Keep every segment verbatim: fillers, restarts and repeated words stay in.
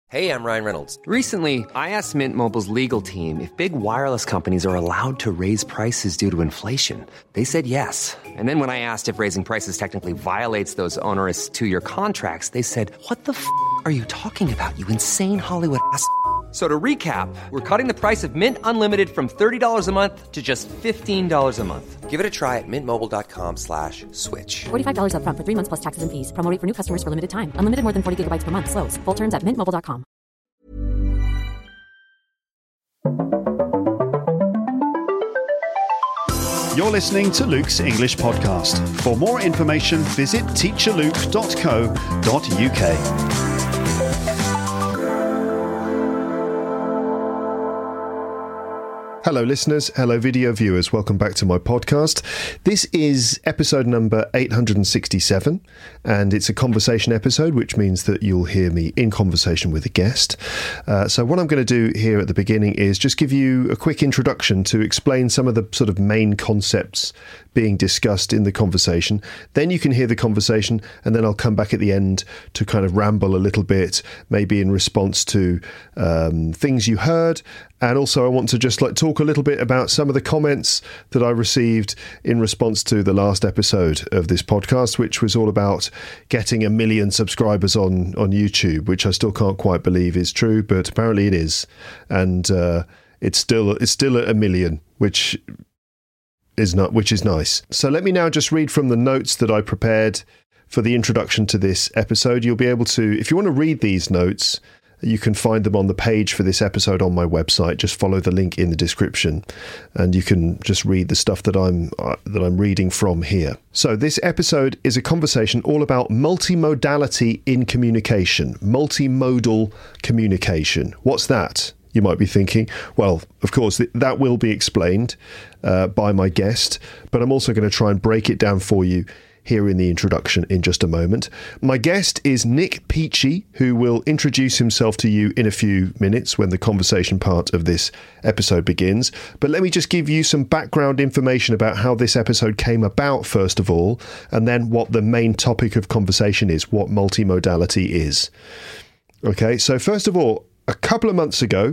Hey, I'm Ryan Reynolds. Recently, I asked Mint Mobile's legal team if big wireless companies are allowed to raise prices due to inflation. They said yes. And then when I asked if raising prices technically violates those onerous two-year contracts, they said, what the f*** are you talking about, you insane Hollywood ass f- So to recap, we're cutting the price of Mint Unlimited from thirty dollars a month to just fifteen dollars a month. Give it a try at mintmobile.com slash switch. forty-five dollars up front for three months plus taxes and fees. Promo rate for new customers for limited time. Unlimited more than forty gigabytes per month. Slows full terms at mint mobile dot com. You're listening to Luke's English Podcast. For more information, visit teacher luke dot co dot uk. Hello listeners, hello video viewers, welcome back to my podcast. This is episode number eight hundred sixty-seven, and it's a conversation episode, which means that you'll hear me in conversation with a guest. Uh, so what I'm going to do here at the beginning is just give you a quick introduction to explain some of the sort of main concepts being discussed in the conversation. Then you can hear the conversation, and then I'll come back at the end to kind of ramble a little bit, maybe in response to um, things you heard. And also I want to just like talk a little bit about some of the comments that I received in response to the last episode of this podcast, which was all about getting a million subscribers on, on YouTube, which I still can't quite believe is true, but apparently it is. And uh, it's still it's still a million, which is not which is nice. So let me now just read from the notes that I prepared for the introduction to this episode. You'll be able to, if you want to read these notes, you can find them on the page for this episode on my website. Just follow the link in the description and you can just read the stuff that I'm uh, that I'm reading from here. So this episode is a conversation all about multimodality in communication, multimodal communication. What's that? You might be thinking. Well, of course, that will be explained uh, by my guest, but I'm also going to try and break it down for you here in the introduction in just a moment. My guest is Nick Peachey, who will introduce himself to you in a few minutes when the conversation part of this episode begins. But let me just give you some background information about how this episode came about, first of all, and then what the main topic of conversation is, what multimodality is. Okay, so first of all, a couple of months ago,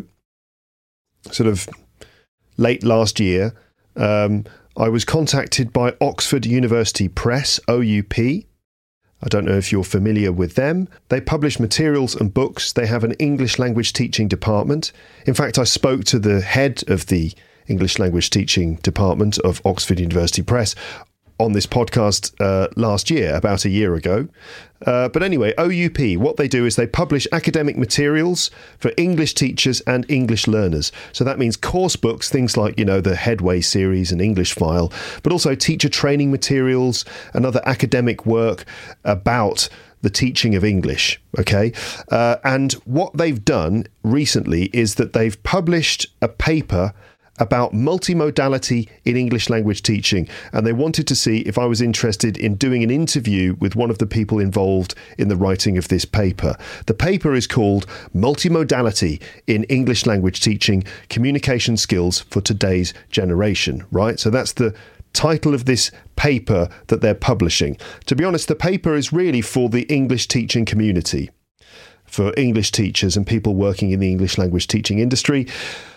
sort of late last year, um, I was contacted by Oxford University Press, O U P. I don't know if you're familiar with them. They publish materials and books. They have an English language teaching department. In fact, I spoke to the head of the English language teaching department of Oxford University Press on this podcast uh, last year, about a year ago. Uh, but anyway, O U P, what they do is they publish academic materials for English teachers and English learners. So that means course books, things like, you know, the Headway series and English File, but also teacher training materials and other academic work about the teaching of English, okay? Uh, and what they've done recently is that they've published a paper about multimodality in English language teaching, and they wanted to see if I was interested in doing an interview with one of the people involved in the writing of this paper. The paper is called Multimodality in English Language Teaching, Communication Skills for Today's Generation, right? So that's the title of this paper that they're publishing. To be honest, the paper is really for the English teaching community, for English teachers and people working in the English language teaching industry,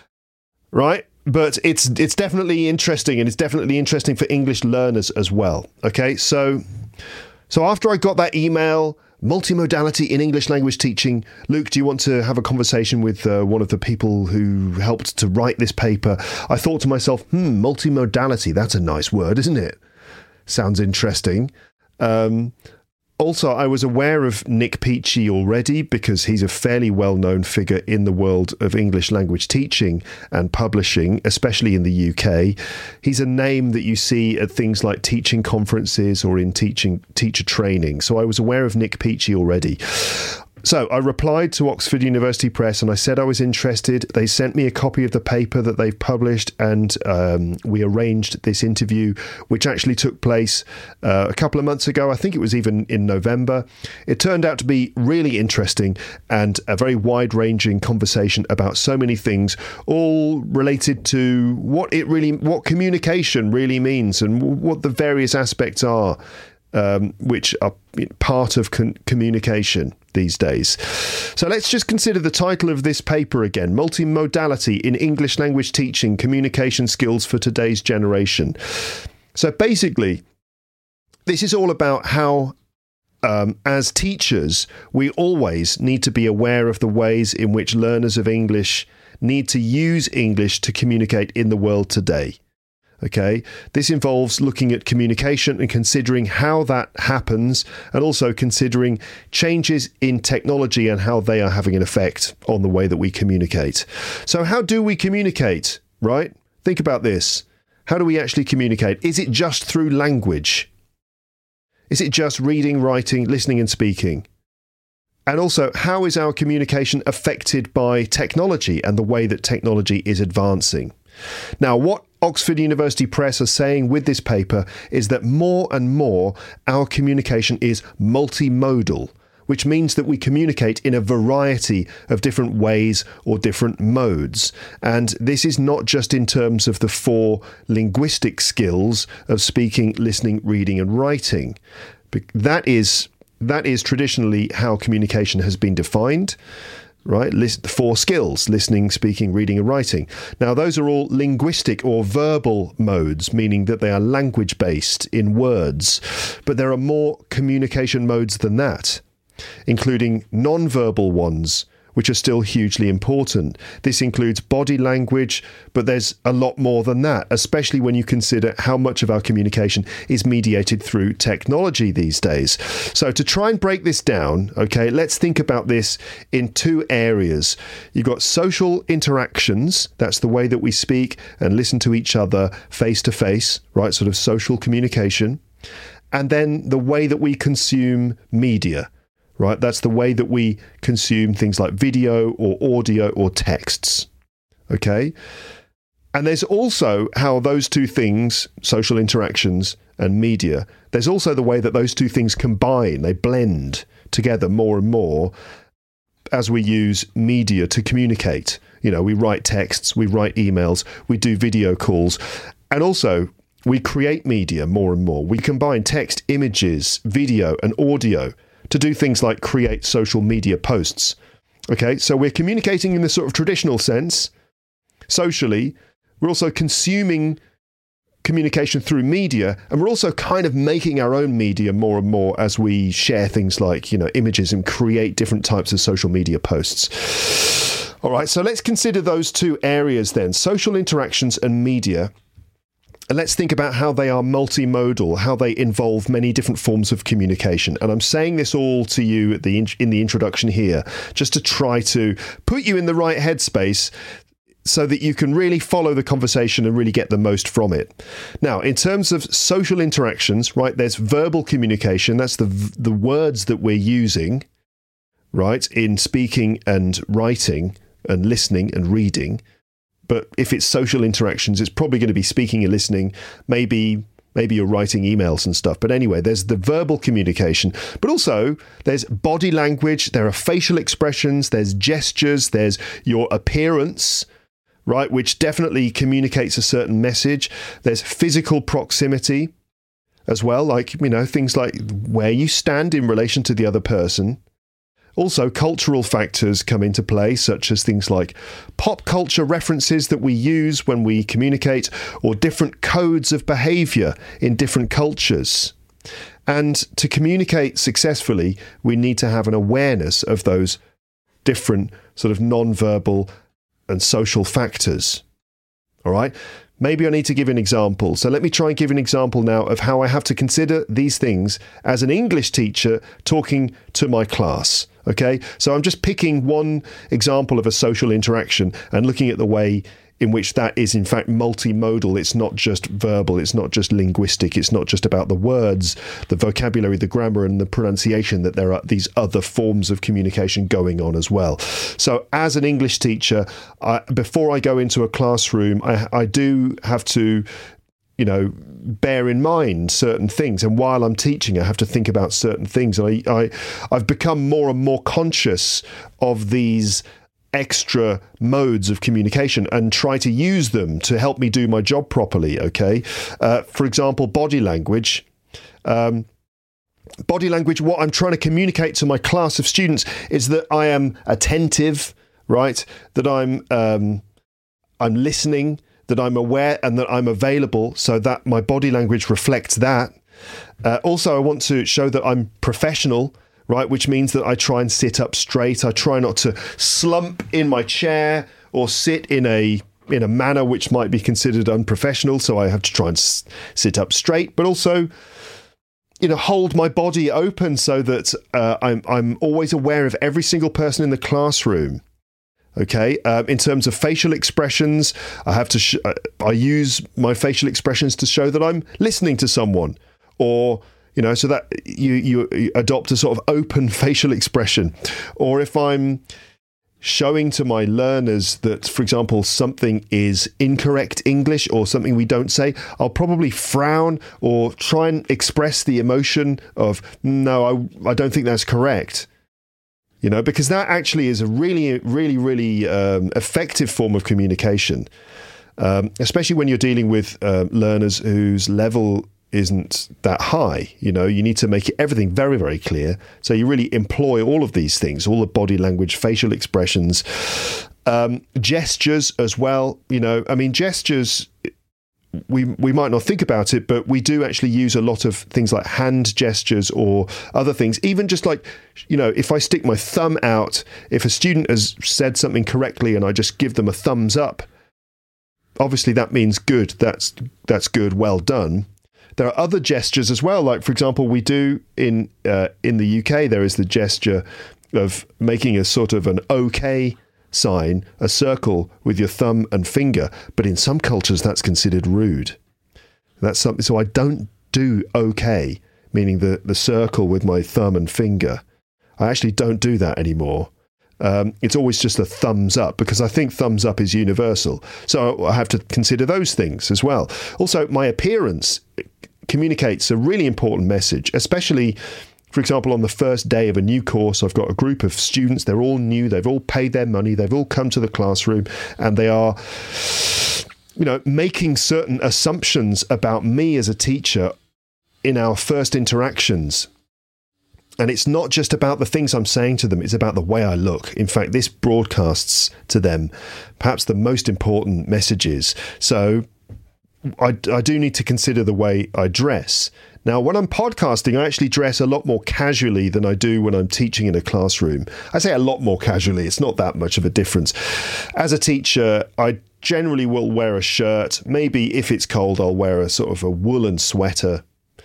right? But it's it's definitely interesting, and it's definitely interesting for English learners as well. Okay, so so after I got that email, multimodality in English language teaching, Luke, do you want to have a conversation with uh, one of the people who helped to write this paper? I thought to myself, hmm, multimodality, that's a nice word, isn't it? Sounds interesting. Um, Also, I was aware of Nick Peachey already because he's a fairly well-known figure in the world of English language teaching and publishing, especially in the U K. He's a name that you see at things like teaching conferences or in teaching teacher training. So I was aware of Nick Peachey already. So I replied to Oxford University Press and I said I was interested. They sent me a copy of the paper that they've published, and um, we arranged this interview, which actually took place uh, a couple of months ago. I think it was even in November. It turned out to be really interesting and a very wide-ranging conversation about so many things, all related to what it really, what communication really means and what the various aspects are um, which are part of con- communication these days. So let's just consider the title of this paper again: Multimodality in English Language Teaching, Communication Skills for Today's Generation. So basically, this is all about how, um, as teachers, we always need to be aware of the ways in which learners of English need to use English to communicate in the world today. Okay, this involves looking at communication and considering how that happens, and also considering changes in technology and how they are having an effect on the way that we communicate. So how do we communicate, right? Think about this. How do we actually communicate? Is it just through language? Is it just reading, writing, listening and speaking? And also, how is our communication affected by technology and the way that technology is advancing? Now, what Oxford University Press are saying with this paper is that more and more our communication is multimodal, which means that we communicate in a variety of different ways or different modes. And this is not just in terms of the four linguistic skills of speaking, listening, reading and writing. That is, that is traditionally how communication has been defined. Right, list the four skills: listening, speaking, reading and writing. Now, those are all linguistic or verbal modes, meaning that they are language-based in words. But there are more communication modes than that, including non-verbal ones, which are still hugely important. This includes body language, but there's a lot more than that, especially when you consider how much of our communication is mediated through technology these days. So to try and break this down, okay, let's think about this in two areas. You've got social interactions, that's the way that we speak and listen to each other face to face, right, sort of social communication, and then the way that we consume media. Right, that's the way that we consume things like video or audio or texts. Okay? And there's also how those two things, social interactions and media, there's also the way that those two things combine, they blend together more and more as we use media to communicate. You know, we write texts, we write emails, we do video calls, and also we create media more and more. We combine text, images, video and audio to do things like create social media posts. Okay, so we're communicating in the sort of traditional sense, socially. We're also consuming communication through media, and we're also kind of making our own media more and more as we share things like, you know, images and create different types of social media posts. All right, so let's consider those two areas then, social interactions and media. And let's think about how they are multimodal, how they involve many different forms of communication. And I'm saying this all to you at the in, in the introduction here, just to try to put you in the right headspace so that you can really follow the conversation and really get the most from it. Now, in terms of social interactions, right, there's verbal communication. That's the the words that we're using, right, in speaking and writing and listening and reading. But if it's social interactions, it's probably going to be speaking and listening. Maybe maybe you're writing emails and stuff. But anyway, there's the verbal communication. But also, there's body language. There are facial expressions. There's gestures. There's your appearance, right, which definitely communicates a certain message. There's physical proximity as well, like, you know, things like where you stand in relation to the other person. Also, cultural factors come into play, such as things like pop culture references that we use when we communicate, or different codes of behaviour in different cultures. And to communicate successfully, we need to have an awareness of those different sort of non-verbal and social factors. All right? Maybe I need to give an example. So let me try and give an example now of how I have to consider these things as an English teacher talking to my class. Okay, so I'm just picking one example of a social interaction and looking at the way in which that is in fact multimodal. It's not just verbal, it's not just linguistic, it's not just about the words, the vocabulary, the grammar and the pronunciation, that there are these other forms of communication going on as well. So as an English teacher, I, before I go into a classroom, I, I do have to, you know, bear in mind certain things. And while I'm teaching, I have to think about certain things. I, I, I've become more and more conscious of these extra modes of communication and try to use them to help me do my job properly, okay? Uh, for example, body language. Um, body language, what I'm trying to communicate to my class of students is that I am attentive, right? That I'm um, I'm listening, that I'm aware, and that I'm available, so that my body language reflects that. Uh, also, I want to show that I'm professional, right? Which means that I try and sit up straight. I try not to slump in my chair or sit in a in a manner which might be considered unprofessional. So I have to try and s- sit up straight, but also, you know, hold my body open so that uh, I'm I'm always aware of every single person in the classroom. Okay, um, in terms of facial expressions, I have to. Sh- I use my facial expressions to show that I'm listening to someone, or you know, so that you you adopt a sort of open facial expression, or if I'm showing to my learners that, for example, something is incorrect English or something we don't say, I'll probably frown or try and express the emotion of, no, I, I don't think that's correct. You know, because that actually is a really, really, really um, effective form of communication, um, especially when you're dealing with uh, learners whose level isn't that high. You know, you need to make everything very, very clear. So you really employ all of these things, all the body language, facial expressions, um, gestures as well. You know, I mean, gestures, we we might not think about it, but we do actually use a lot of things like hand gestures or other things. Even just like, you know, if I stick my thumb out, if a student has said something correctly and I just give them a thumbs up, obviously that means good. That's that's good. Well done. There are other gestures as well. Like, for example, we do in uh, in the U K, there is the gesture of making a sort of an OK sign, a circle with your thumb and finger. But in some cultures, that's considered rude. That's something. So I don't do OK, meaning the, the circle with my thumb and finger. I actually don't do that anymore. Um, it's always just a thumbs up, because I think thumbs up is universal. So I have to consider those things as well. Also, my appearance communicates a really important message, especially, for example, on the first day of a new course. I've got a group of students. They're all new. They've all paid their money. They've all come to the classroom, and they are, you know, making certain assumptions about me as a teacher in our first interactions. And it's not just about the things I'm saying to them, it's about the way I look. In fact, this broadcasts to them perhaps the most important messages. So I, I do need to consider the way I dress. Now, when I'm podcasting, I actually dress a lot more casually than I do when I'm teaching in a classroom. I say a lot more casually. It's not that much of a difference. As a teacher, I generally will wear a shirt. Maybe if it's cold, I'll wear a sort of a woolen sweater.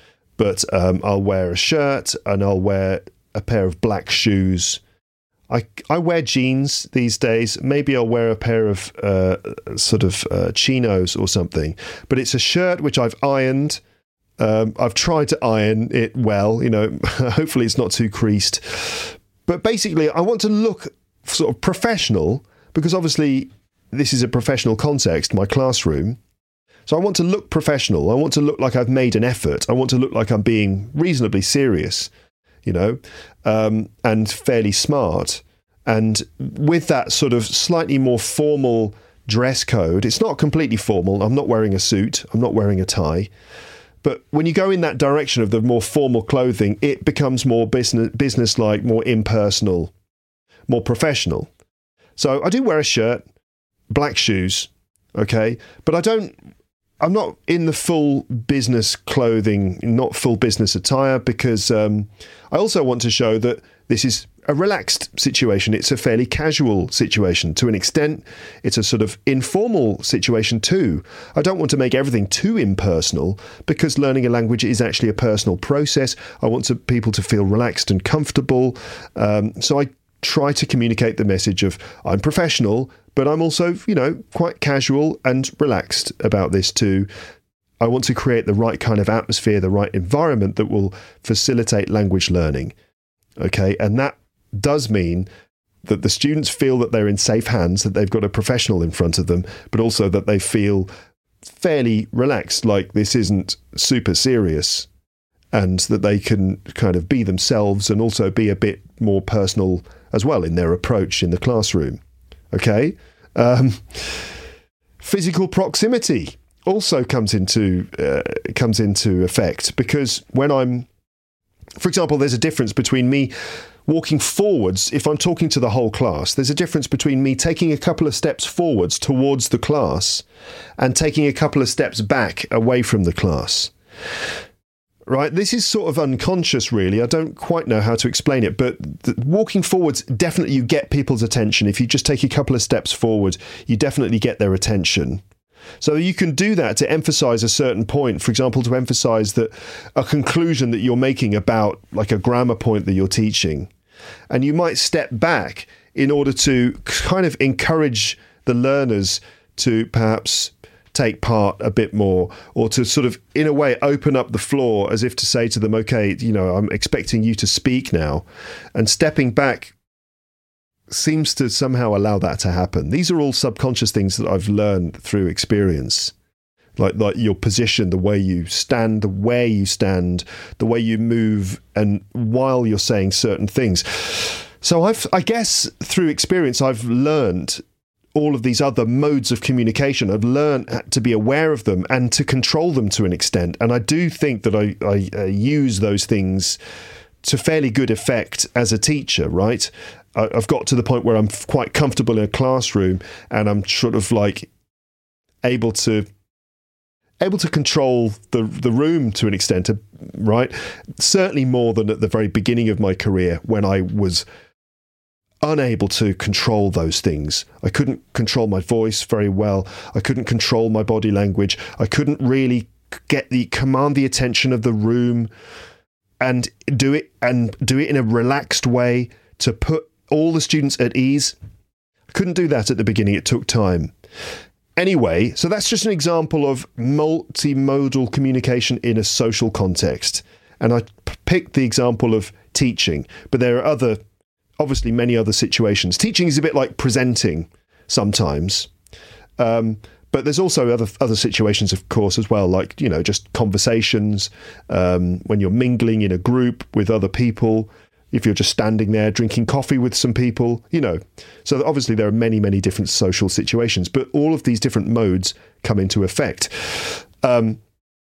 But um, I'll wear a shirt and I'll wear a pair of black shoes. I, I wear jeans these days. Maybe I'll wear a pair of uh, sort of uh, chinos or something. But it's a shirt which I've ironed. Um, I've tried to iron it well. You know, hopefully it's not too creased. But basically, I want to look sort of professional, because obviously this is a professional context, my classroom. So I want to look professional. I want to look like I've made an effort. I want to look like I'm being reasonably serious, you know, um, and fairly smart. And with that sort of slightly more formal dress code, it's not completely formal. I'm not wearing a suit. I'm not wearing a tie. But when you go in that direction of the more formal clothing, it becomes more business, business-like, more impersonal, more professional. So I do wear a shirt, black shoes, okay, but I don't... I'm not in the full business clothing, not full business attire, because um, I also want to show that this is a relaxed situation. It's a fairly casual situation. To an extent, it's a sort of informal situation too. I don't want to make everything too impersonal, because learning a language is actually a personal process. I want to, people to feel relaxed and comfortable. Um, so I try to communicate the message of I'm professional, but I'm also, you know, quite casual and relaxed about this too. I want to create the right kind of atmosphere, the right environment that will facilitate language learning. Okay, and that does mean that the students feel that they're in safe hands, that they've got a professional in front of them, but also that they feel fairly relaxed, like this isn't super serious, and that they can kind of be themselves and also be a bit more personal as well in their approach in the classroom. Okay, um, physical proximity also comes into uh, comes into effect, because when I'm For example, there's a difference between me walking forwards. If I'm talking to the whole class, there's a difference between me taking a couple of steps forwards towards the class and taking a couple of steps back away from the class. Right? This is sort of unconscious, really. I don't quite know how to explain it, but the, walking forwards, definitely you get people's attention. If you just take a couple of steps forward, you definitely get their attention. So you can do that to emphasize a certain point, for example, to emphasize that a conclusion that you're making about like a grammar point that you're teaching. And you might step back in order to kind of encourage the learners to perhaps take part a bit more, or to sort of, in a way, open up the floor as if to say to them, okay, you know, I'm expecting you to speak now. And stepping back seems to somehow allow that to happen. These are all subconscious things that I've learned through experience. Like, like your position, the way you stand, the way you stand, the way you move, and while you're saying certain things. So I've, I guess through experience, I've learned all of these other modes of communication. I've learned to be aware of them and to control them to an extent. And I do think that I, I uh, use those things to fairly good effect as a teacher, right? I, I've got to the point where I'm quite comfortable in a classroom and I'm sort of like able to able to control the the room to an extent, right? Certainly more than at the very beginning of my career when I was unable to control those things. I couldn't control my voice very well. I couldn't control my body language. I couldn't really get the command the attention of the room and do it and do it in a relaxed way to put all the students at ease. I couldn't do that at the beginning. It took time. Anyway, so that's just an example of multimodal communication in a social context. And I p- picked the example of teaching, but there are other obviously many other situations. Teaching is a bit like presenting sometimes. Um, but there's also other other situations, of course, as well, like, you know, just conversations, um, when you're mingling in a group with other people, if you're just standing there drinking coffee with some people, you know. So obviously there are many, many different social situations, but all of these different modes come into effect. Um,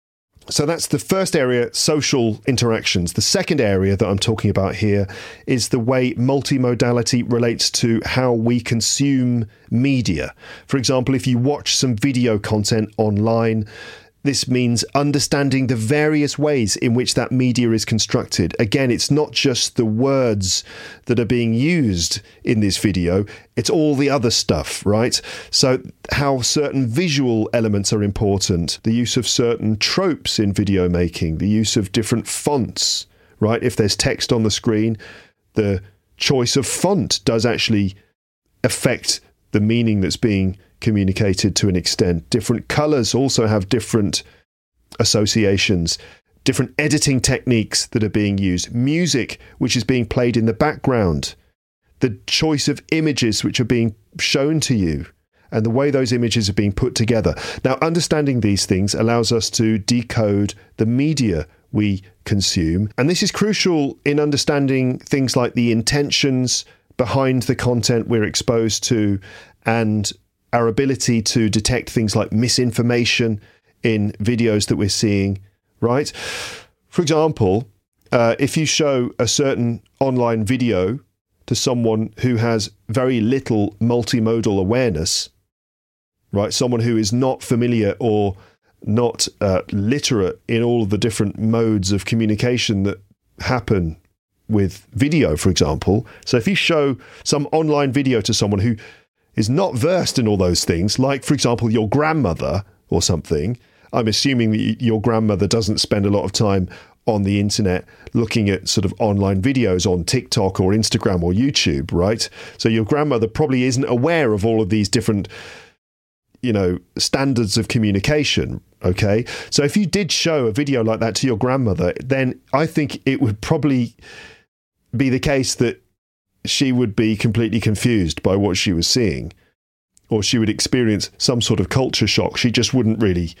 So that's the first area, social interactions. The second area that I'm talking about here is the way multimodality relates to how we consume media. For example, if you watch some video content online, this means understanding the various ways in which that media is constructed. Again, it's not just the words that are being used in this video, it's all the other stuff, right? So how certain visual elements are important, the use of certain tropes in video making, the use of different fonts, right? If there's text on the screen, the choice of font does actually affect the meaning that's being communicated to an extent. Different colours also have different associations, different editing techniques that are being used, music which is being played in the background, the choice of images which are being shown to you, and the way those images are being put together. Now, understanding these things allows us to decode the media we consume, and this is crucial in understanding things like the intentions behind the content we're exposed to, and our ability to detect things like misinformation in videos that we're seeing, right? For example, uh, if you show a certain online video to someone who has very little multimodal awareness, right? Someone who is not familiar or not uh, literate in all of the different modes of communication that happen with video, for example. So if you show some online video to someone who is not versed in all those things, like, for example, your grandmother or something, I'm assuming that your grandmother doesn't spend a lot of time on the internet looking at sort of online videos on TikTok or Instagram or YouTube, right? So your grandmother probably isn't aware of all of these different, you know, standards of communication, okay? So if you did show a video like that to your grandmother, then I think it would probably be the case that she would be completely confused by what she was seeing, or she would experience some sort of culture shock. She just wouldn't really,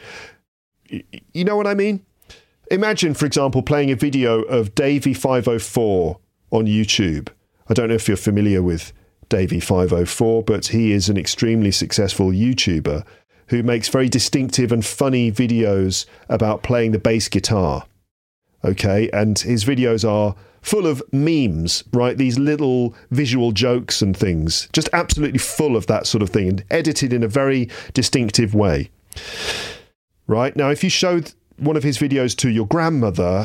you know what I mean? Imagine, for example, playing a video of Davey five oh four on YouTube. I don't know if you're familiar with Davey five oh four, but he is an extremely successful YouTuber who makes very distinctive and funny videos about playing the bass guitar. okay? And his videos are full of memes, right? These little visual jokes and things, just absolutely full of that sort of thing, and edited in a very distinctive way, right? Now, if you showed one of his videos to your grandmother,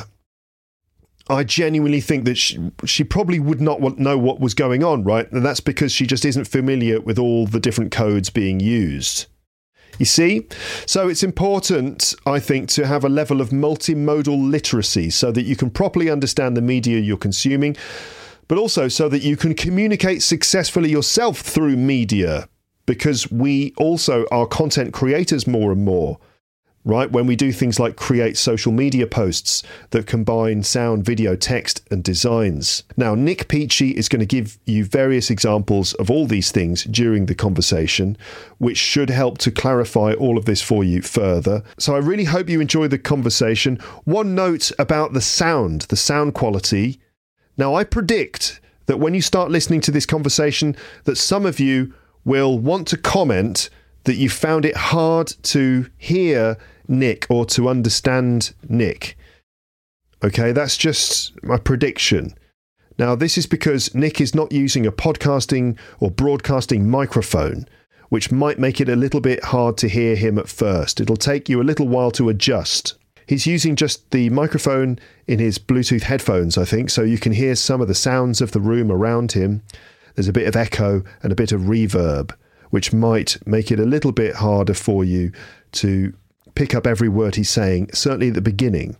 I genuinely think that she, she probably would not want, know what was going on, right? And that's because she just isn't familiar with all the different codes being used. You see? So it's important, I think, to have a level of multimodal literacy so that you can properly understand the media you're consuming, but also so that you can communicate successfully yourself through media, because we also are content creators more and more, right? When we do things like create social media posts that combine sound, video, text, and designs. Now, Nick Peachy is going to give you various examples of all these things during the conversation, which should help to clarify all of this for you further. So I really hope you enjoy the conversation. One note about the sound, the sound quality. Now, I predict that when you start listening to this conversation, that some of you will want to comment that you found it hard to hear Nick or to understand Nick. Okay, that's just my prediction. Now, this is because Nick is not using a podcasting or broadcasting microphone, which might make it a little bit hard to hear him at first. It'll take you a little while to adjust. He's using just the microphone in his Bluetooth headphones, I think, so you can hear some of the sounds of the room around him. There's a bit of echo and a bit of reverb, which might make it a little bit harder for you to pick up every word he's saying, certainly at the beginning,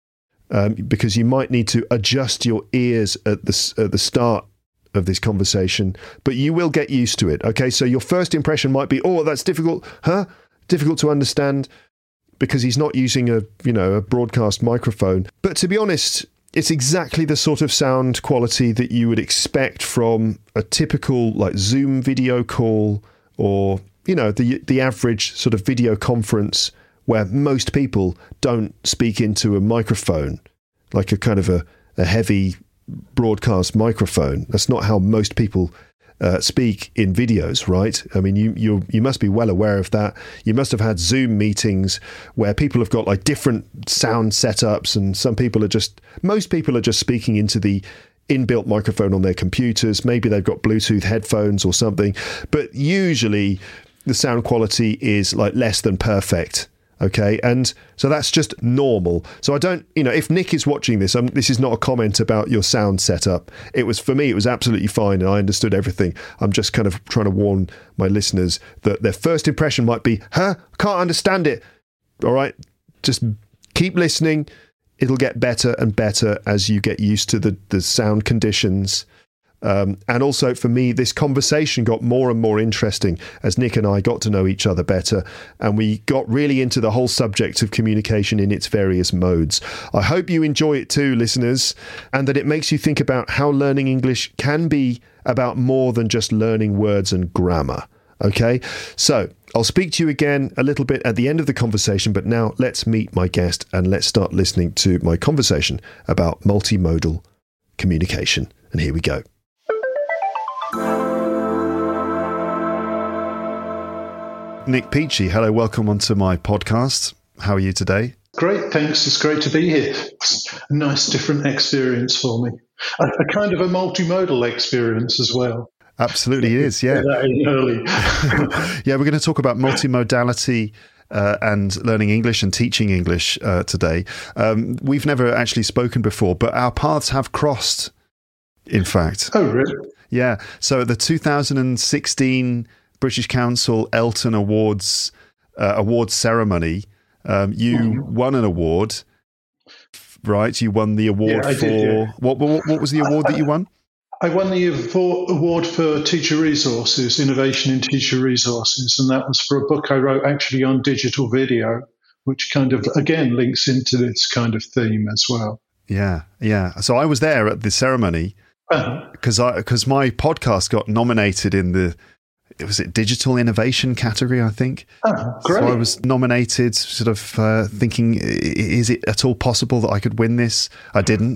um, because you might need to adjust your ears at the, at the start of this conversation, but you will get used to it. Okay, so your first impression might be, oh, that's difficult, huh? Difficult to understand, because he's not using a, you know, a broadcast microphone. But to be honest, it's exactly the sort of sound quality that you would expect from a typical like Zoom video call, or, you know, the the average sort of video conference where most people don't speak into a microphone, like a kind of a, a heavy broadcast microphone. That's not how most people uh, speak in videos, right? I mean, you you you must be well aware of that. You must have had Zoom meetings where people have got like different sound setups, and some people are just, most people are just speaking into the inbuilt microphone on their computers. Maybe they've got Bluetooth headphones or something, but usually the sound quality is like less than perfect. Okay, and so that's just normal. So I don't, you know, if Nick is watching this, um, this is not a comment about your sound setup. It was, for me, it was absolutely fine, and I understood everything. I'm just kind of trying to warn my listeners that their first impression might be, huh, can't understand it. All right, just keep listening. It'll get better and better as you get used to the, the sound conditions. Um, and also for me, this conversation got more and more interesting as Nick and I got to know each other better, and we got really into the whole subject of communication in its various modes. I hope you enjoy it too, listeners, and that it makes you think about how learning English can be about more than just learning words and grammar. Okay, so I'll speak to you again a little bit at the end of the conversation, but now let's meet my guest and let's start listening to my conversation about multimodal communication. And here we go. Nick Peachy, hello, welcome onto my podcast. How are you today? Great, thanks. It's great to be here. It's a nice, different experience for me. A, a kind of a multimodal experience as well. Absolutely is, yeah. Early. Yeah, we're going to talk about multimodality uh, and learning English and teaching English uh, today. Um, we've never actually spoken before, but our paths have crossed, in fact. Oh, really? Yeah. So at the two thousand sixteen British Council Elton Awards uh, awards ceremony, um, you mm. won an award, right? You won the award yeah, for did, yeah. what, what? What was the award that you won? I won the award for teacher resources, innovation in teacher resources, and that was for a book I wrote actually on digital video, which kind of again links into this kind of theme as well. Yeah, yeah. So I was there at the ceremony because uh-huh. I because my podcast got nominated in the. was it digital innovation category, I think. Oh, great. So I was nominated, sort of uh, thinking, is it at all possible that I could win this? I didn't.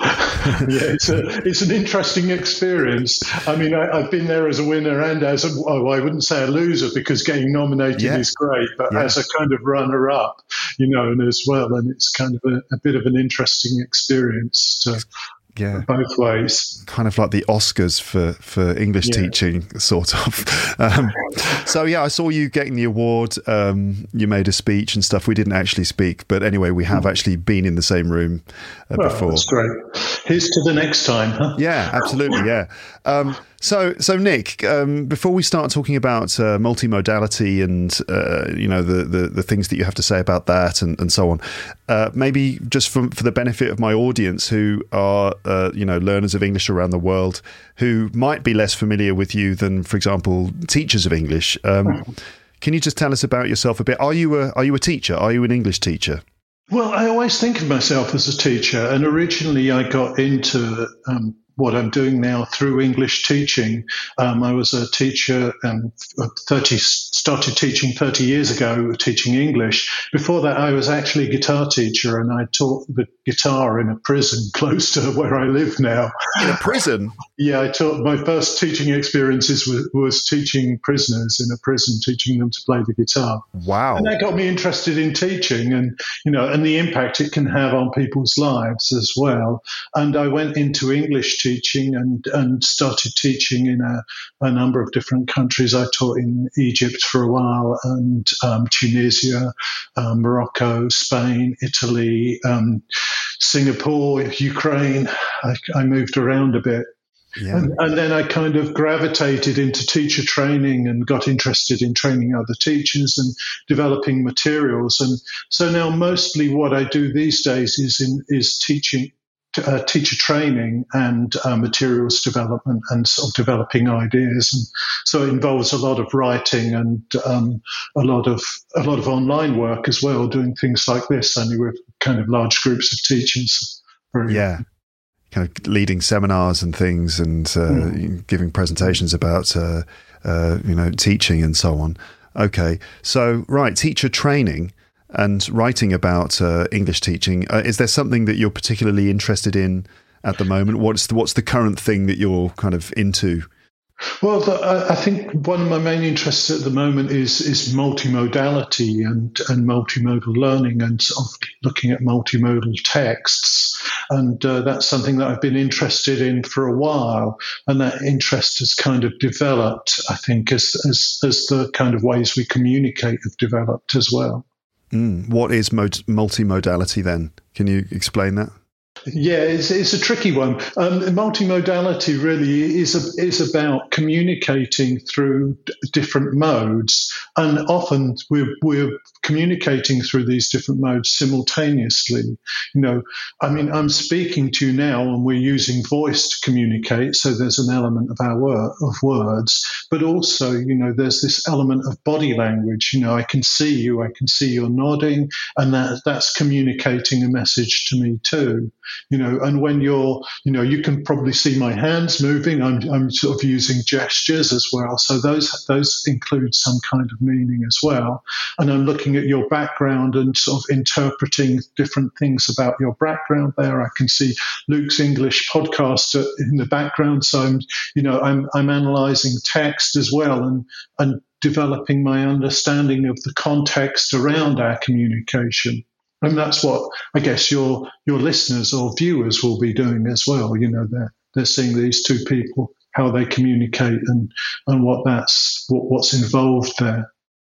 Yeah, it's, a, it's an interesting experience. I mean, I, I've been there as a winner and as a, oh, I wouldn't say a loser, because getting nominated yeah. is great, but yeah. as a kind of runner-up, you know, and as well, and it's kind of a, a bit of an interesting experience to, yeah, both ways. Kind of like the Oscars for, for English yeah. teaching, sort of. Um, so, yeah, I saw you getting the award. Um, you made a speech and stuff. We didn't actually speak, but anyway, we have actually been in the same room uh, well, before. That's great. Here's to the next time, huh? Yeah, absolutely, yeah. Um, so, so Nick, um, before we start talking about uh, multimodality and, uh, you know, the, the, the things that you have to say about that and, and so on, uh, maybe just for, for the benefit of my audience who are, uh, you know, learners of English around the world who might be less familiar with you than, for example, teachers of English, um, can you just tell us about yourself a bit? Are you a, are you a teacher? Are you an English teacher? Well, I always think of myself as a teacher, and originally I got into um, what I'm doing now through English teaching. Um, I was a teacher, um, thirty started teaching thirty years ago, teaching English. Before that, I was actually a guitar teacher, and I taught the guitar in a prison close to where I live now. In a prison? Yeah, I taught. My first teaching experiences was, was teaching prisoners in a prison, teaching them to play the guitar. Wow! And that got me interested in teaching, and you know, and the impact it can have on people's lives as well. And I went into English teaching and and started teaching in a, a number of different countries. I taught in Egypt for a while, and um, Tunisia, um, Morocco, Spain, Italy, um, Singapore, Ukraine. I, I moved around a bit. Yeah. And, and then I kind of gravitated into teacher training and got interested in training other teachers and developing materials. And so now mostly what I do these days is in, is teaching, uh, teacher training and uh, materials development and sort of developing ideas. And so it involves a lot of writing and um, a lot of a lot of online work as well, doing things like this, only with kind of large groups of teachers. Very, yeah. Kind of leading seminars and things, and uh, mm. giving presentations about, uh, uh, you know, teaching and so on. Okay, so right, teacher training and writing about uh, English teaching. Uh, is there something that you're particularly interested in at the moment? What's the, what's the current thing that you're kind of into? Well, the, I think one of my main interests at the moment is is multimodality and, and multimodal learning, and sort of looking at multimodal texts. And uh, that's something that I've been interested in for a while. And that interest has kind of developed, I think, as as, as the kind of ways we communicate have developed as well. Mm. What is mod- multimodality then? Can you explain that? Yeah, it's, it's a tricky one. Um, multimodality really is a, is about communicating through d- different modes, and often we're, we're communicating through these different modes simultaneously. You know, I mean, I'm speaking to you now, and we're using voice to communicate, so there's an element of our wor- of words, but also, you know, there's this element of body language. You know, I can see you, I can see you're nodding, and that that's communicating a message to me too. You know, and when you're, you know, you can probably see my hands moving. I'm, I'm sort of using gestures as well. So those, those include some kind of meaning as well. And I'm looking at your background and sort of interpreting different things about your background there. I can see Luke's English podcast in the background. So I'm, you know, I'm, I'm analysing text as well, and, and developing my understanding of the context around our communication. And that's what I guess your your listeners or viewers will be doing as well. You know, they're they're seeing these two people, how they communicate, and and what that's what, what's involved there.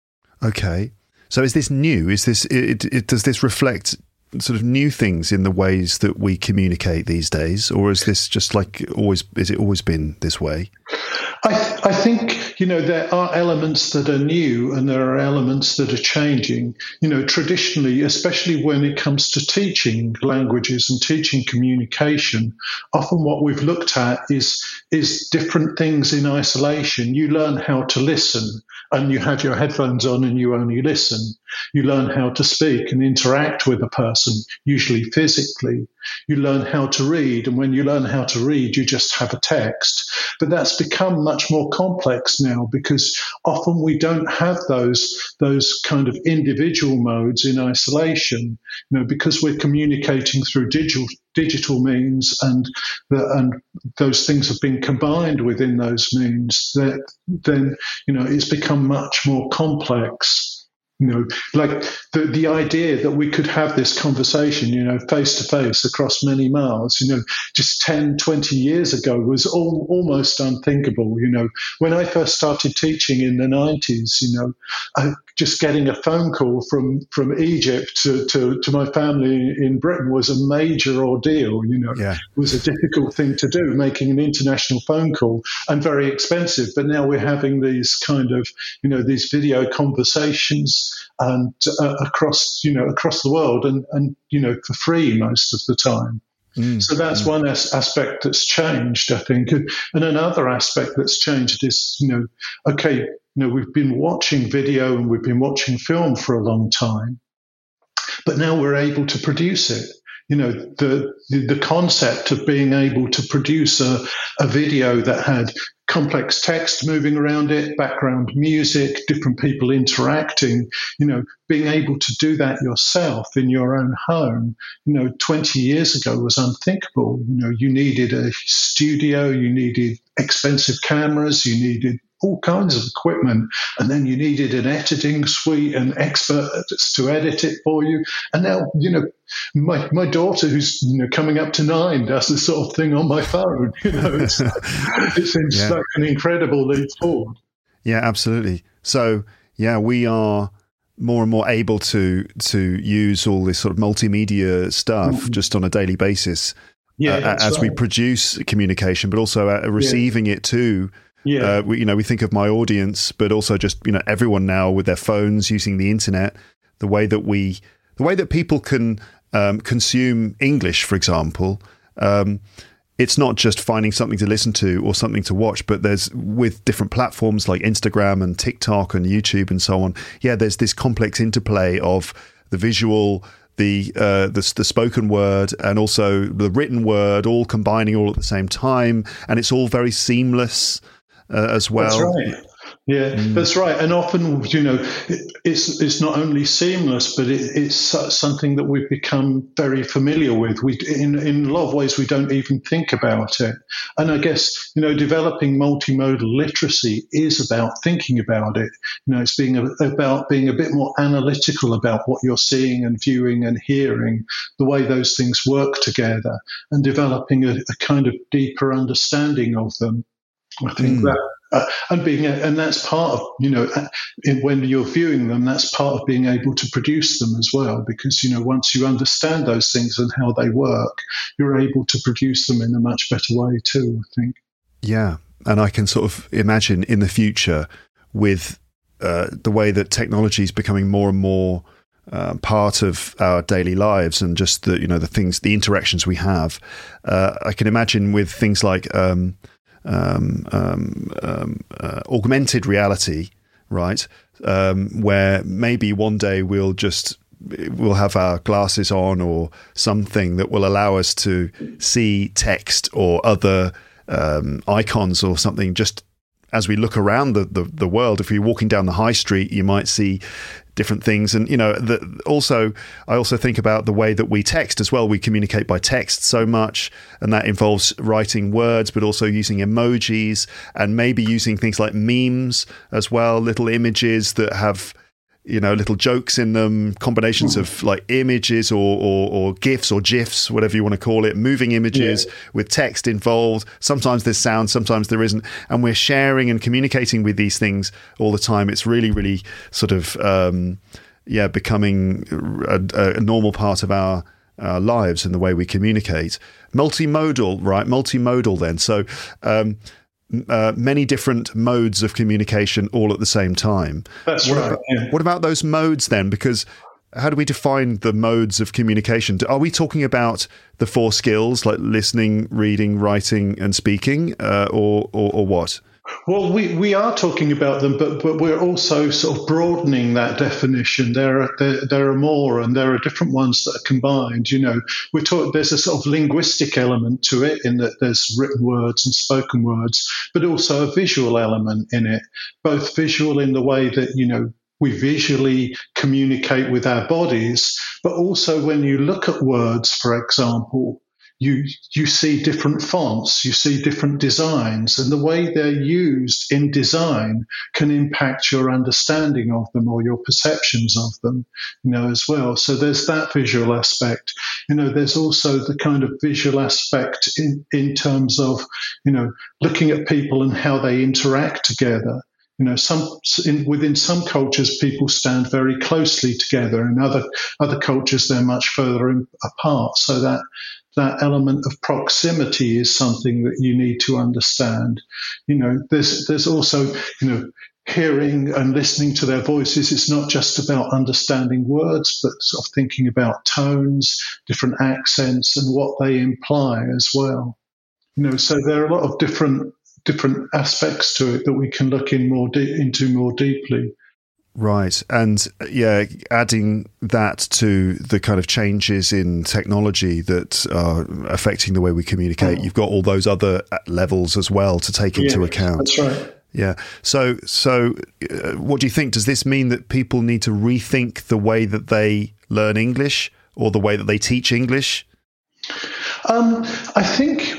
Okay, so is this new? Is this it, it, does this reflect sort of new things in the ways that we communicate these days, or is this just like always? Is it always been this way? I, th- I think, you know, there are elements that are new and there are elements that are changing. You know, traditionally, especially when it comes to teaching languages and teaching communication, often what we've looked at is, is different things in isolation. You learn how to listen and you have your headphones on and you only listen. You learn how to speak and interact with a person, usually physically. You learn how to read, and when you learn how to read, you just have a text. But that's become much more complex now, because often we don't have those those kind of individual modes in isolation. You know, because we're communicating through digital digital means, and the, and those things have been combined within those means. That then you know it's become much more complex. You know, like the, the idea that we could have this conversation, you know, face to face across many miles, you know, just ten, twenty years ago was all, almost unthinkable. You know, when I first started teaching in the nineties, you know, I, just getting a phone call from, from Egypt to, to, to my family in Britain was a major ordeal. You know, yeah. It was a difficult thing to do, making an international phone call, and very expensive. But now we're having these kind of, you know, these video conversations and uh, across, you know, across the world, and, and, you know, for free most of the time. Mm, so that's mm. one as- aspect that's changed, I think. And another aspect that's changed is, you know, okay, you know, we've been watching video and we've been watching film for a long time, but now we're able to produce it. You know, the the concept of being able to produce a, a video that had complex text moving around it, background music, different people interacting, you know, being able to do that yourself in your own home, you know, twenty years ago was unthinkable. You know, you needed a studio, you needed expensive cameras, you needed all kinds of equipment, and then you needed an editing suite and experts to edit it for you. And now, you know, my my daughter, who's you know coming up to nine, does this sort of thing on my phone. You know, it's, it seems yeah. like an incredible leap forward. Yeah, absolutely. So, yeah, we are more and more able to to use all this sort of multimedia stuff mm-hmm. just on a daily basis. Yeah, uh, as right. we produce communication, but also uh, receiving yeah. it too. Yeah, uh, we, you know, we think of my audience, but also just you know everyone now with their phones using the internet. The way that we, the way that people can um, consume English, for example, um, it's not just finding something to listen to or something to watch, but there's with different platforms like Instagram and TikTok and YouTube and so on. Yeah, there's this complex interplay of the visual, the uh, the, the spoken word, and also the written word, all combining all at the same time, and it's all very seamless. Uh, as well. That's right. Yeah, mm. that's right. And often, you know, it, it's it's not only seamless, but it, it's something that we've become very familiar with. We, in in a lot of ways, we don't even think about it. And I guess, you know, developing multimodal literacy is about thinking about it. You know, it's being a, about being a bit more analytical about what you're seeing and viewing and hearing, the way those things work together, and developing a, a kind of deeper understanding of them. I think mm. that, uh, and being, a, and that's part of, you know, in, when you're viewing them, that's part of being able to produce them as well. Because, you know, once you understand those things and how they work, you're able to produce them in a much better way too, I think. Yeah. And I can sort of imagine in the future with uh, the way that technology is becoming more and more uh, part of our daily lives, and just the, you know, the things, the interactions we have. Uh, I can imagine with things like, um, Um, um, um, uh, augmented reality, right? Um, where maybe one day we'll just we'll have our glasses on or something that will allow us to see text or other um, icons or something. Just as we look around the, the the world, if you're walking down the high street, you might see different things. And, you know, the, also, I also think about the way that we text as well. We communicate by text so much, and that involves writing words, but also using emojis and maybe using things like memes as well, little images that have, you know, little jokes in them, combinations of like images or, or, or GIFs or GIFs, whatever you want to call it, moving images yeah. with text involved. Sometimes there's sound, sometimes there isn't. And we're sharing and communicating with these things all the time. It's really, really sort of, um, yeah, becoming a, a normal part of our, our lives and the way we communicate. Multimodal, right? Multimodal then. So, um, Uh, many different modes of communication all at the same time. That's what right. About, yeah. What about those modes then? Because how do we define the modes of communication? Are we talking about the four skills like listening, reading, writing, and speaking, uh, or, or or what? Well, we, we are talking about them, but but we're also sort of broadening that definition. There are there, there are more, and there are different ones that are combined. You know, we're talking. There's a sort of linguistic element to it, in that there's written words and spoken words, but also a visual element in it. Both visual in the way that, you know, we visually communicate with our bodies, but also when you look at words, for example. You you see different fonts, you see different designs, and the way they're used in design can impact your understanding of them or your perceptions of them, you know, as well. So there's that visual aspect. You know, there's also the kind of visual aspect in, in terms of, you know, looking at people and how they interact together. You know, some in, within some cultures, people stand very closely together. In other other cultures, they're much further in, apart. So that that element of proximity is something that you need to understand. You know, there's there's also, you know, hearing and listening to their voices. It's not just about understanding words, but sort of thinking about tones, different accents, and what they imply as well. You know, so there are a lot of different. different aspects to it that we can look in more de- into more deeply. Right. And yeah, adding that to the kind of changes in technology that are affecting the way we communicate, you've got all those other levels as well to take into yeah, account. That's right. Yeah. So, so uh, what do you think? Does this mean that people need to rethink the way that they learn English or the way that they teach English? Um, I think...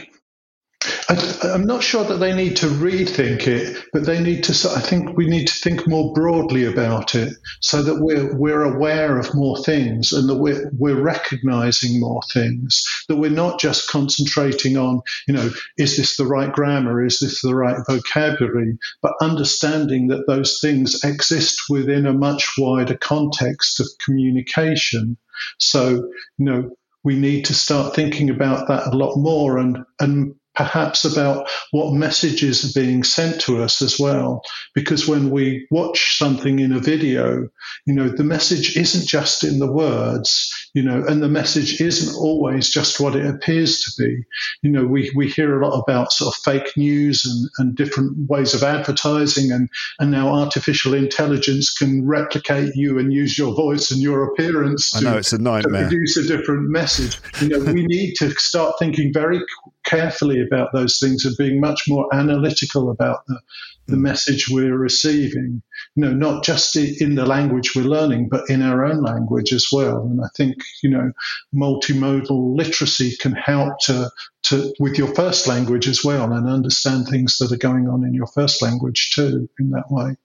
I, I'm not sure that they need to rethink it, but they need to. I think we need to think more broadly about it, so that we're we're aware of more things, and that we're we're recognizing more things. That we're not just concentrating on, you know, is this the right grammar? Is this the right vocabulary? But understanding that those things exist within a much wider context of communication. So, you know, we need to start thinking about that a lot more, and and. perhaps about what messages are being sent to us as well. Because when we watch something in a video, you know, the message isn't just in the words, you know, and the message isn't always just what it appears to be. You know, we, we hear a lot about sort of fake news and, and different ways of advertising, and, and now artificial intelligence can replicate you and use your voice and your appearance to, I know, it's a nightmare. to produce a different message. You know, we need to start thinking very carefully about those things and being much more analytical about the, the mm. message we're receiving, you know, not just in the language we're learning, but in our own language as well. And I think, you know, multimodal literacy can help to, to with your first language as well, and understand things that are going on in your first language too in that way.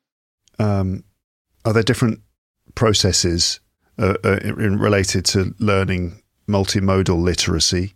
Um, are there different processes uh, uh, in, related to learning multimodal literacy?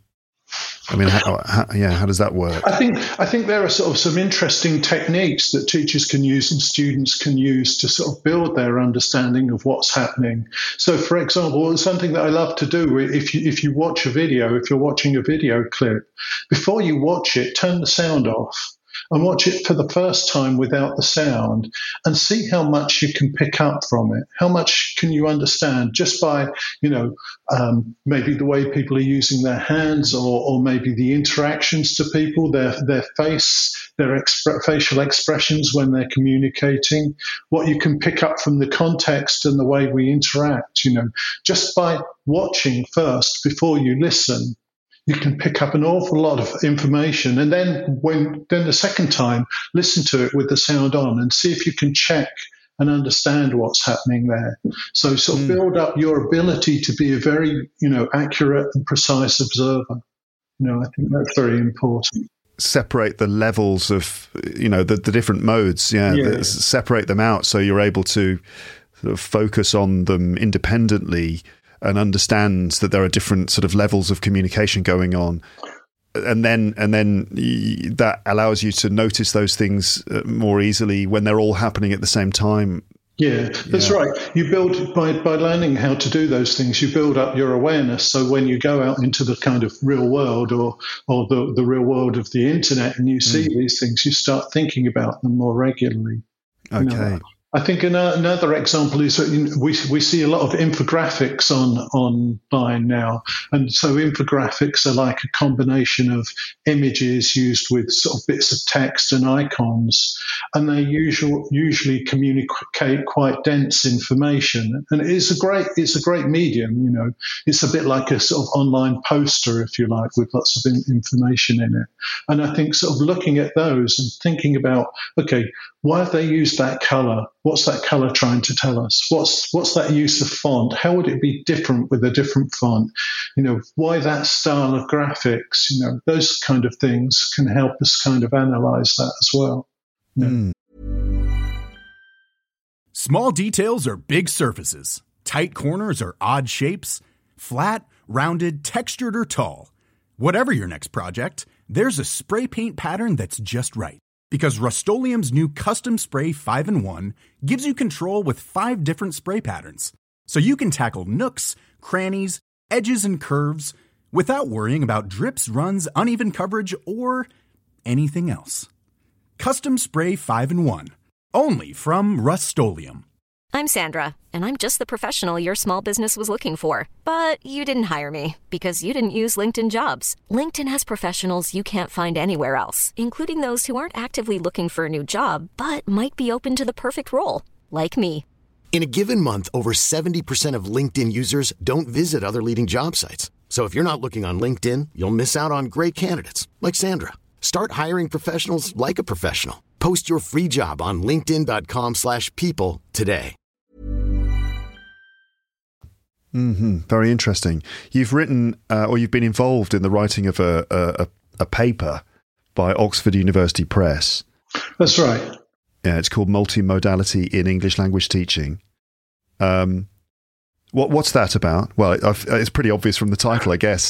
I mean, how, how, yeah, how does that work? I think I think there are sort of some interesting techniques that teachers can use and students can use to sort of build their understanding of what's happening. So, for example, something that I love to do, if you if you watch a video, if you're watching a video clip, before you watch it, turn the sound off and watch it for the first time without the sound, and see how much you can pick up from it. How much can you understand just by, you know, um, maybe the way people are using their hands, or, or maybe the interactions to people, their their face, their exp- facial expressions when they're communicating, what you can pick up from the context and the way we interact, you know, just by watching first before you listen. You can pick up an awful lot of information, and then when then the second time, listen to it with the sound on and see if you can check and understand what's happening there. So sort of mm. build up your ability to be a very, you know, accurate and precise observer. You know, I think that's very important. Separate the levels of, you know, the, the different modes. Yeah, yeah. The, separate them out so you're able to sort of focus on them independently and understand that there are different sort of levels of communication going on, and then and then that allows you to notice those things more easily when they're all happening at the same time. Yeah, that's yeah. right. You build by by learning how to do those things. You build up your awareness. So when you go out into the kind of real world, or or the the real world of the internet, and you see mm. these things, you start thinking about them more regularly. Okay. You know, I think another example is that we we see a lot of infographics on online now, and so infographics are like a combination of images used with sort of bits of text and icons, and they usually usually communicate quite dense information. And it's a great it's a great medium, you know. It's a bit like a sort of online poster, if you like, with lots of in- information in it. And I think sort of looking at those and thinking about, okay, why have they used that color? What's that color trying to tell us? What's what's that use of font? How would it be different with a different font? You know, why that style of graphics? You know, those kind of things can help us kind of analyze that as well. You know? Mm. Small details are big surfaces. Tight corners are odd shapes. Flat, rounded, textured, or tall. Whatever your next project, there's a spray paint pattern that's just right. Because Rust-Oleum's new Custom Spray five in one gives you control with five different spray patterns. So you can tackle nooks, crannies, edges, and curves without worrying about drips, runs, uneven coverage, or anything else. Custom Spray five in one. Only from Rust-Oleum. I'm Sandra, and I'm just the professional your small business was looking for. But you didn't hire me because you didn't use LinkedIn Jobs. LinkedIn has professionals you can't find anywhere else, including those who aren't actively looking for a new job, but might be open to the perfect role, like me. In a given month, over seventy percent of LinkedIn users don't visit other leading job sites. So if you're not looking on LinkedIn, you'll miss out on great candidates like Sandra. Start hiring professionals like a professional. Post your free job on linkedin.com slash people today. Mm-hmm. Very interesting. You've written uh, or you've been involved in the writing of a, a, a paper by Oxford University Press. That's right. Yeah, it's called Multimodality in English Language Teaching. Um, what what's that about? Well, it, it's pretty obvious from the title, I guess.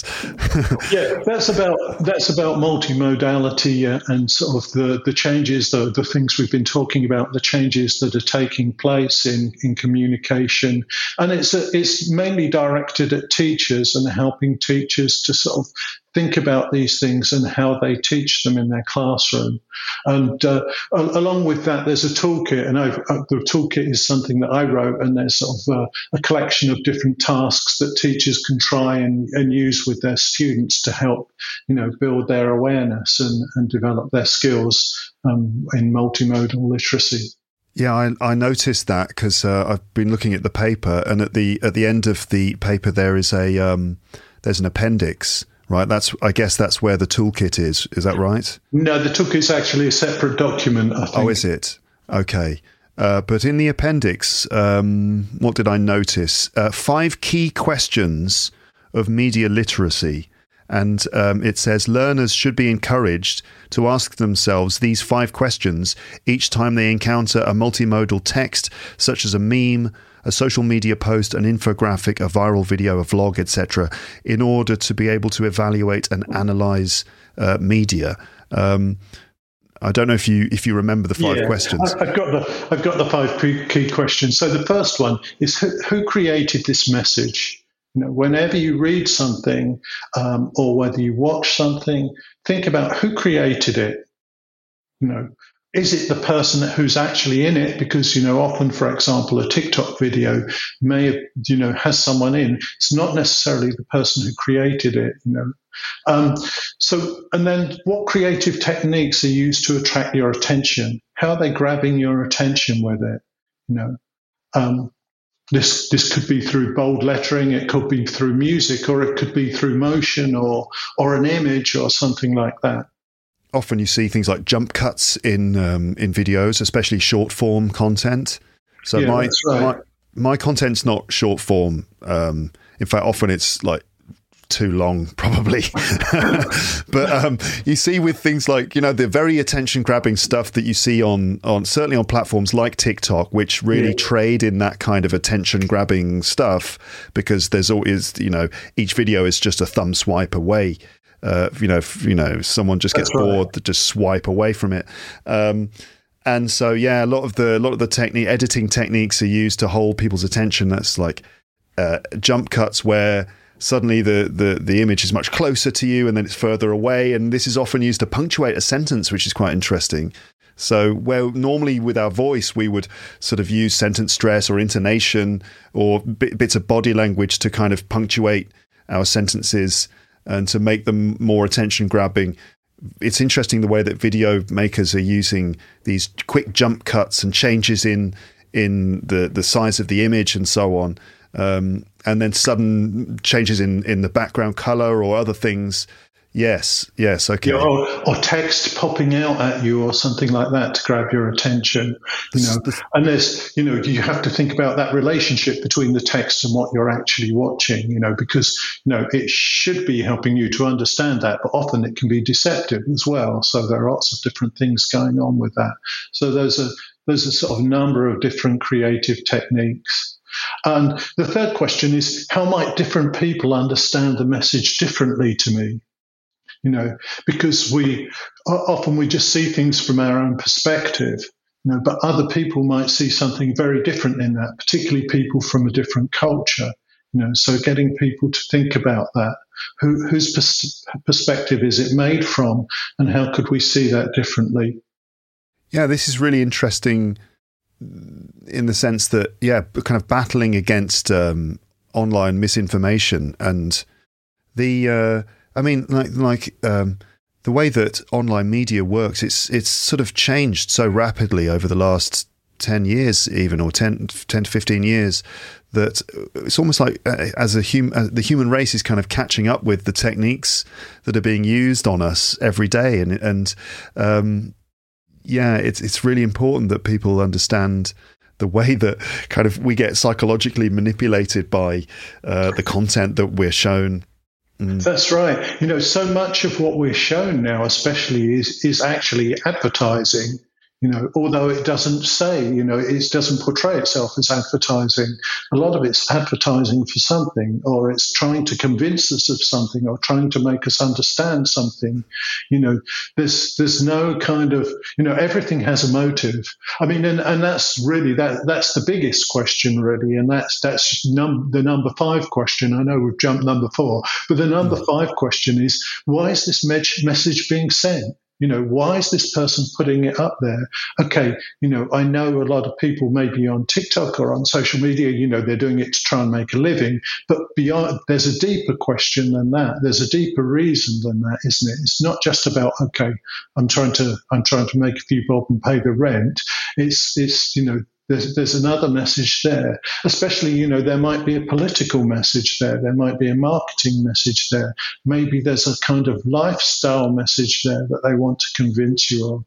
Yeah, that's about that's about multimodality uh, and sort of the, the changes, the, the things we've been talking about, the changes that are taking place in, in communication. And it's a, it's mainly directed at teachers and helping teachers to sort of think about these things and how they teach them in their classroom. And uh, along with that, there's a toolkit, and I've, uh, the toolkit is something that I wrote, and there's sort of uh, a collection of different tasks that teachers can try and, and use with their students to help, you know, build their awareness and, and develop their skills um, in multimodal literacy. Yeah, I, I noticed that because uh, I've been looking at the paper, and at the at the end of the paper there is a um, there's an appendix. Right, that's. I guess that's where the toolkit is. Is that right? No, the toolkit is actually a separate document, I think. Oh, is it? Okay. Uh, but in the appendix, um, what did I notice? Uh, five key questions of media literacy. And um, it says learners should be encouraged to ask themselves these five questions each time they encounter a multimodal text, such as a meme, a social media post, an infographic, a viral video, a vlog, et cetera, in order to be able to evaluate and analyze uh, media. Um, I don't know if you if you remember the five yeah, questions. I've got the I've got the five key questions. So the first one is who, who created this message? You know, whenever you read something um, or whether you watch something, think about who created it. You know, is it the person who's actually in it? Because, you know, often, for example, a TikTok video may have, you know, has someone in. It's not necessarily the person who created it, you know. Um, so, and then what creative techniques are used to attract your attention? How are they grabbing your attention with it? You know, um, this this could be through bold lettering, it could be through music, or it could be through motion or or an image or something like that. Often you see things like jump cuts in um, in videos, especially short form content. So yeah, my, that's right. my my content's not short form. Um, in fact, often it's like too long, probably. But um, you see with things like, you know, the very attention grabbing stuff that you see on on certainly on platforms like TikTok, which really yeah. trade in that kind of attention grabbing stuff, because there's always, you know, each video is just a thumb swipe away. Uh, you know, if, you know, someone just gets That's right. bored, they just swipe away from it. Um, and so, yeah, a lot of the a lot of the technique editing techniques are used to hold people's attention. That's like uh, jump cuts where suddenly the, the, the image is much closer to you and then it's further away. And this is often used to punctuate a sentence, which is quite interesting. So where normally with our voice we would sort of use sentence stress or intonation or bit, bits of body language to kind of punctuate our sentences and to make them more attention grabbing. It's interesting the way that video makers are using these quick jump cuts and changes in in the, the size of the image and so on, um, and then sudden changes in, in the background color or other things. Yes, yes, okay. Yeah, or, or text popping out at you or something like that to grab your attention. You know, and there's, you know, you have to think about that relationship between the text and what you're actually watching, you know, because, you know, it should be helping you to understand that, but often it can be deceptive as well. So there are lots of different things going on with that. So there's a, there's a sort of number of different creative techniques. And the third question is, how might different people understand the message differently to me? You know, because we often we just see things from our own perspective, you know, but other people might see something very different in that, particularly people from a different culture. You know, so getting people to think about that, who, whose pers- perspective is it made from, and how could we see that differently? Yeah, this is really interesting in the sense that, yeah, kind of battling against um, online misinformation and the. Uh, I mean, like like um, the way that online media works, it's it's sort of changed so rapidly over the last ten years, even or ten, ten to fifteen years, that it's almost like uh, as a hum, uh, the human race is kind of catching up with the techniques that are being used on us every day, and and um, yeah, it's it's really important that people understand the way that kind of we get psychologically manipulated by uh, the content that we're shown. Mm. That's right. You know, so much of what we're shown now, especially, is is actually advertising. You know, although it doesn't say, you know, it doesn't portray itself as advertising. A lot of it's advertising for something, or it's trying to convince us of something, or trying to make us understand something. You know, there's there's no kind of, you know, everything has a motive. I mean, and, and that's really that that's the biggest question, really, and that's that's num- the number five question. I know we've jumped number four, but the number five question is, why is this me- message being sent? You know, why is this person putting it up there? Okay, you know, I know a lot of people maybe on TikTok or on social media, you know, they're doing it to try and make a living. But beyond, there's a deeper question than that. There's a deeper reason than that, isn't it? It's not just about, okay, I'm trying to, I'm trying to make a few bob and pay the rent. It's, it's, you know, There's, there's another message there, especially, you know, there might be a political message there. There might be a marketing message there. Maybe there's a kind of lifestyle message there that they want to convince you of.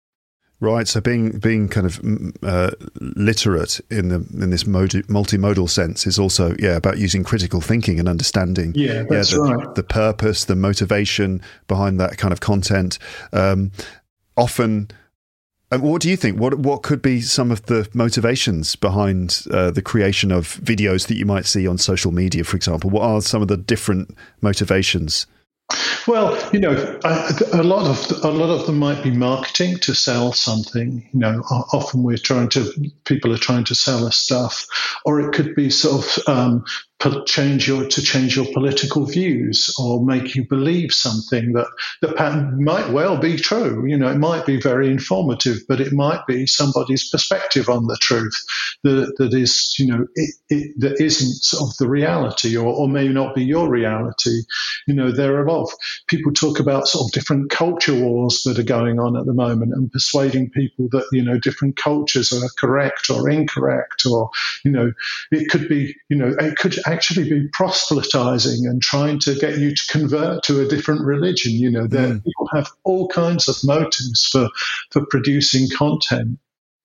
Right. So being being kind of uh, literate in the in this mod- multimodal sense is also, yeah, about using critical thinking and understanding. Yeah, that's yeah, the, right. The purpose, the motivation behind that kind of content. Um, often... What do you think? What what could be some of the motivations behind uh, the creation of videos that you might see on social media, for example? What are some of the different motivations? Well, you know, a lot of a lot of them might be marketing to sell something. You know, often we're trying to people are trying to sell us stuff, or it could be sort of um, change your to change your political views or make you believe something that that might well be true. You know, it might be very informative, but it might be somebody's perspective on the truth that that is, you know, it, it, that isn't sort of the reality, or, or may not be your reality. You know, there are a lot of people talk about sort of different culture wars that are going on at the moment, and persuading people that, you know, different cultures are correct or incorrect, or, you know, it could be, you know, it could actually be proselytizing and trying to get you to convert to a different religion. You know, there mm. people have all kinds of motives for, for producing content.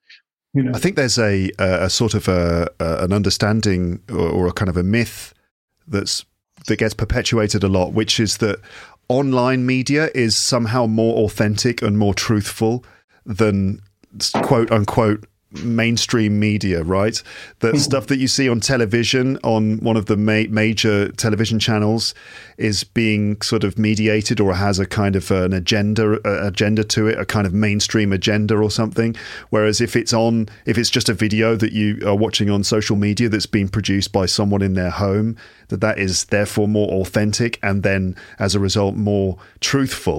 You know, I think there's a, a sort of a, a, an understanding or, or a kind of a myth that's that gets perpetuated a lot, which is that online media is somehow more authentic and more truthful than quote unquote mainstream media, right? That mm-hmm. stuff that you see on television on one of the ma- major television channels is being sort of mediated or has a kind of an agenda uh, agenda to it, a kind of mainstream agenda or something. Whereas if it's on, if it's just a video that you are watching on social media that's been produced by someone in their home, that that is therefore more authentic and then as a result more truthful.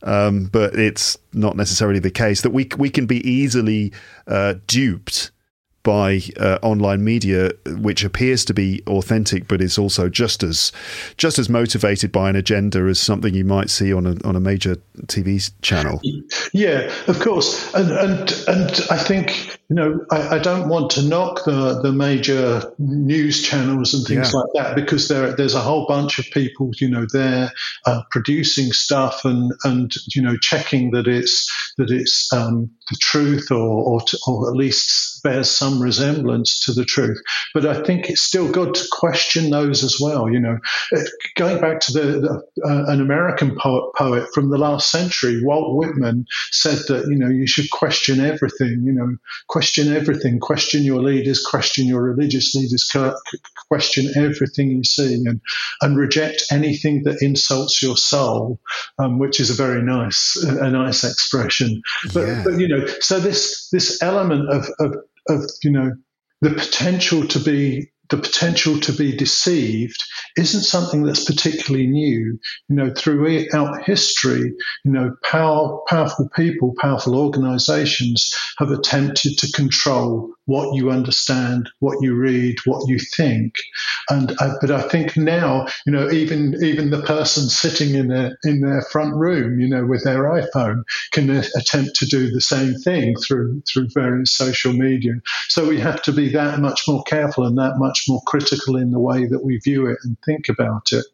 um, but it's not necessarily the case. That we we can be easily uh, duped by uh, online media, which appears to be authentic, but is also just as just as motivated by an agenda as something you might see on a on a major T V channel. Yeah, of course, and and and I think you know I, I don't want to knock the the major news channels and things yeah. like that, because there there's a whole bunch of people you know there uh, producing stuff and and you know checking that it's that it's um, the truth or or, to, or at least bears some resemblance to the truth. But I think it's still good to question those as well. You know, going back to the, the uh, an American poet, poet from the last century, Walt Whitman, said that you know you should question everything. You know, question everything. Question your leaders. Question your religious leaders. Question everything you see, and and reject anything that insults your soul, um, which is a very nice a nice expression. But Yeah. but you know, so this this element of of of you know the potential to be the potential to be deceived isn't something that's particularly new. You know, throughout history, you know, power, powerful people, powerful organizations have attempted to control what you understand, what you read, what you think. And uh, but I think now, you know, even even the person sitting in their in their front room, you know, with their iPhone, can uh, attempt to do the same thing through through various social media. So we have to be that much more careful and that much more critical in the way that we view it and think about it.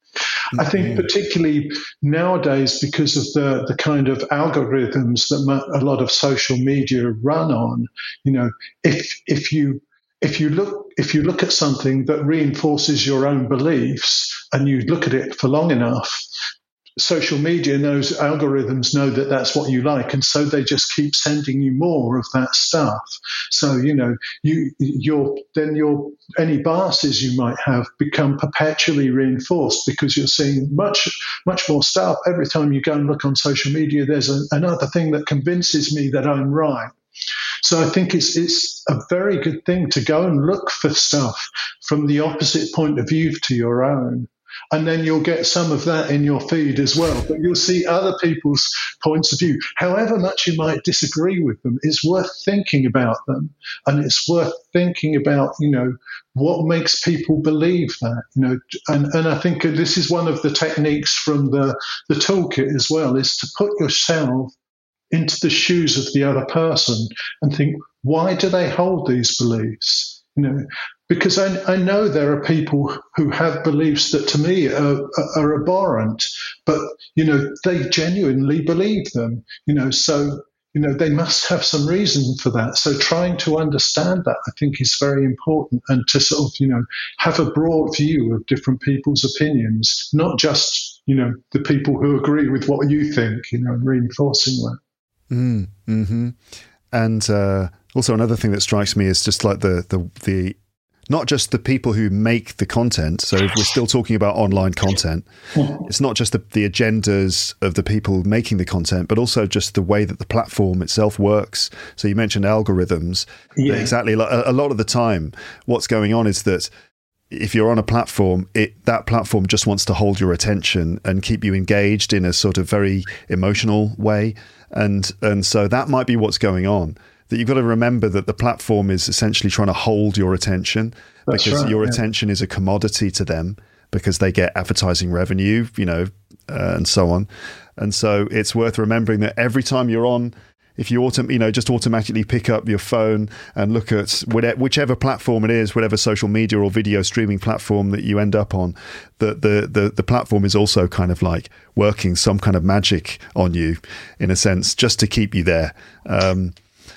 I think particularly nowadays, because of the, the kind of algorithms that a lot of social media run on, you know, if if you if you look if you look at something that reinforces your own beliefs and you look at it for long enough, social media knows, algorithms know that that's what you like, and so they just keep sending you more of that stuff. So you know, you your then your any biases you might have become perpetually reinforced because you're seeing much much more stuff every time you go and look on social media. There's a, another thing that convinces me that I'm right. So I think it's it's a very good thing to go and look for stuff from the opposite point of view to your own. And then you'll get some of that in your feed as well. But you'll see other people's points of view. However much you might disagree with them, it's worth thinking about them. And it's worth thinking about, you know, what makes people believe that, you know. And, and I think this is one of the techniques from the, the toolkit as well, is to put yourself into the shoes of the other person and think, why do they hold these beliefs? You know, because I, I know there are people who have beliefs that to me are, are abhorrent, but, you know, they genuinely believe them, you know, so, you know, they must have some reason for that. So trying to understand that, I think, is very important, and to sort of, you know, have a broad view of different people's opinions, not just, you know, the people who agree with what you think, you know, and reinforcing that. Mm, mm-hmm. And uh, also another thing that strikes me is just like the the the not just the people who make the content. So if we're still talking about online content, it's not just the, the agendas of the people making the content, but also just the way that the platform itself works. So you mentioned algorithms. Yeah. Exactly. A, a lot of the time, what's going on is that if you're on a platform, it that platform just wants to hold your attention and keep you engaged in a sort of very emotional way. And and so that might be what's going on. That you've got to remember that the platform is essentially trying to hold your attention. That's because right, your yeah. attention is a commodity to them, because they get advertising revenue, you know, uh, and so on. And so it's worth remembering that every time you're on, if you autom- you know, just automatically pick up your phone and look at whatever, whichever platform it is, whatever social media or video streaming platform that you end up on, the, the, the, the platform is also kind of like working some kind of magic on you, in a sense, just to keep you there. Um,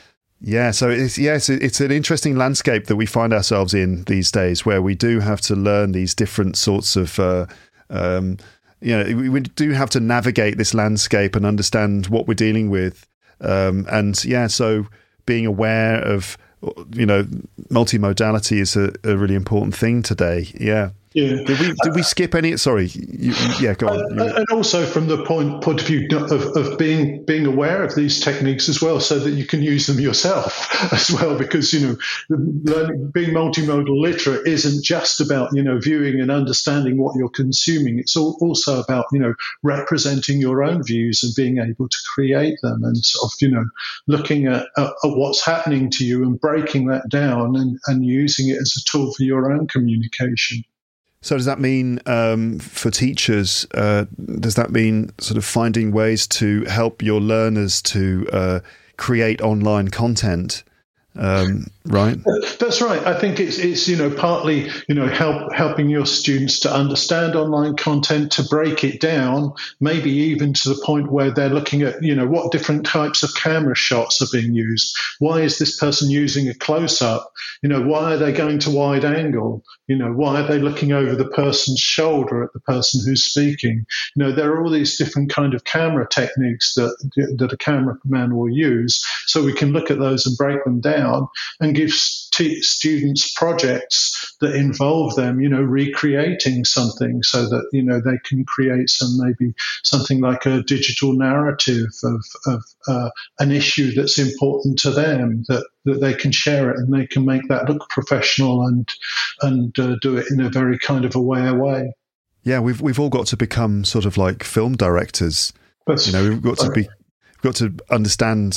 yeah, so it's, yeah, it's, it's an interesting landscape that we find ourselves in these days, where we do have to learn these different sorts of uh, um, you know, we, we do have to navigate this landscape and understand what we're dealing with. Um, and yeah, so being aware of, you know, multimodality is a, a really important thing today. Yeah. Yeah. Did we did we skip any? Sorry, you, yeah, go on. And, and also from the point point of view of, of being being aware of these techniques as well, so that you can use them yourself as well. Because you know, learning, being multimodal literate isn't just about you know viewing and understanding what you're consuming. It's all, also about you know representing your own views and being able to create them, and sort of you know looking at, at, at what's happening to you and breaking that down and, and using it as a tool for your own communication. So does that mean um, for teachers, uh, does that mean sort of finding ways to help your learners to uh, create online content? Um, right. That's right. I think it's it's you know partly you know help helping your students to understand online content, to break it down, maybe even to the point where they're looking at you know what different types of camera shots are being used. Why is this person using a close up? You know, why are they going to wide angle? You know, why are they looking over the person's shoulder at the person who's speaking? You know, there are all these different kind of camera techniques that that a cameraman will use, so we can look at those and break them down. And give st- students projects that involve them, you know, recreating something so that, you know, they can create some maybe something like a digital narrative of, of uh, an issue that's important to them, that, that they can share it and they can make that look professional and and uh, do it in a very kind of aware way. Yeah, we've we've all got to become sort of like film directors. That's, you know, we've got to be we've got to understand,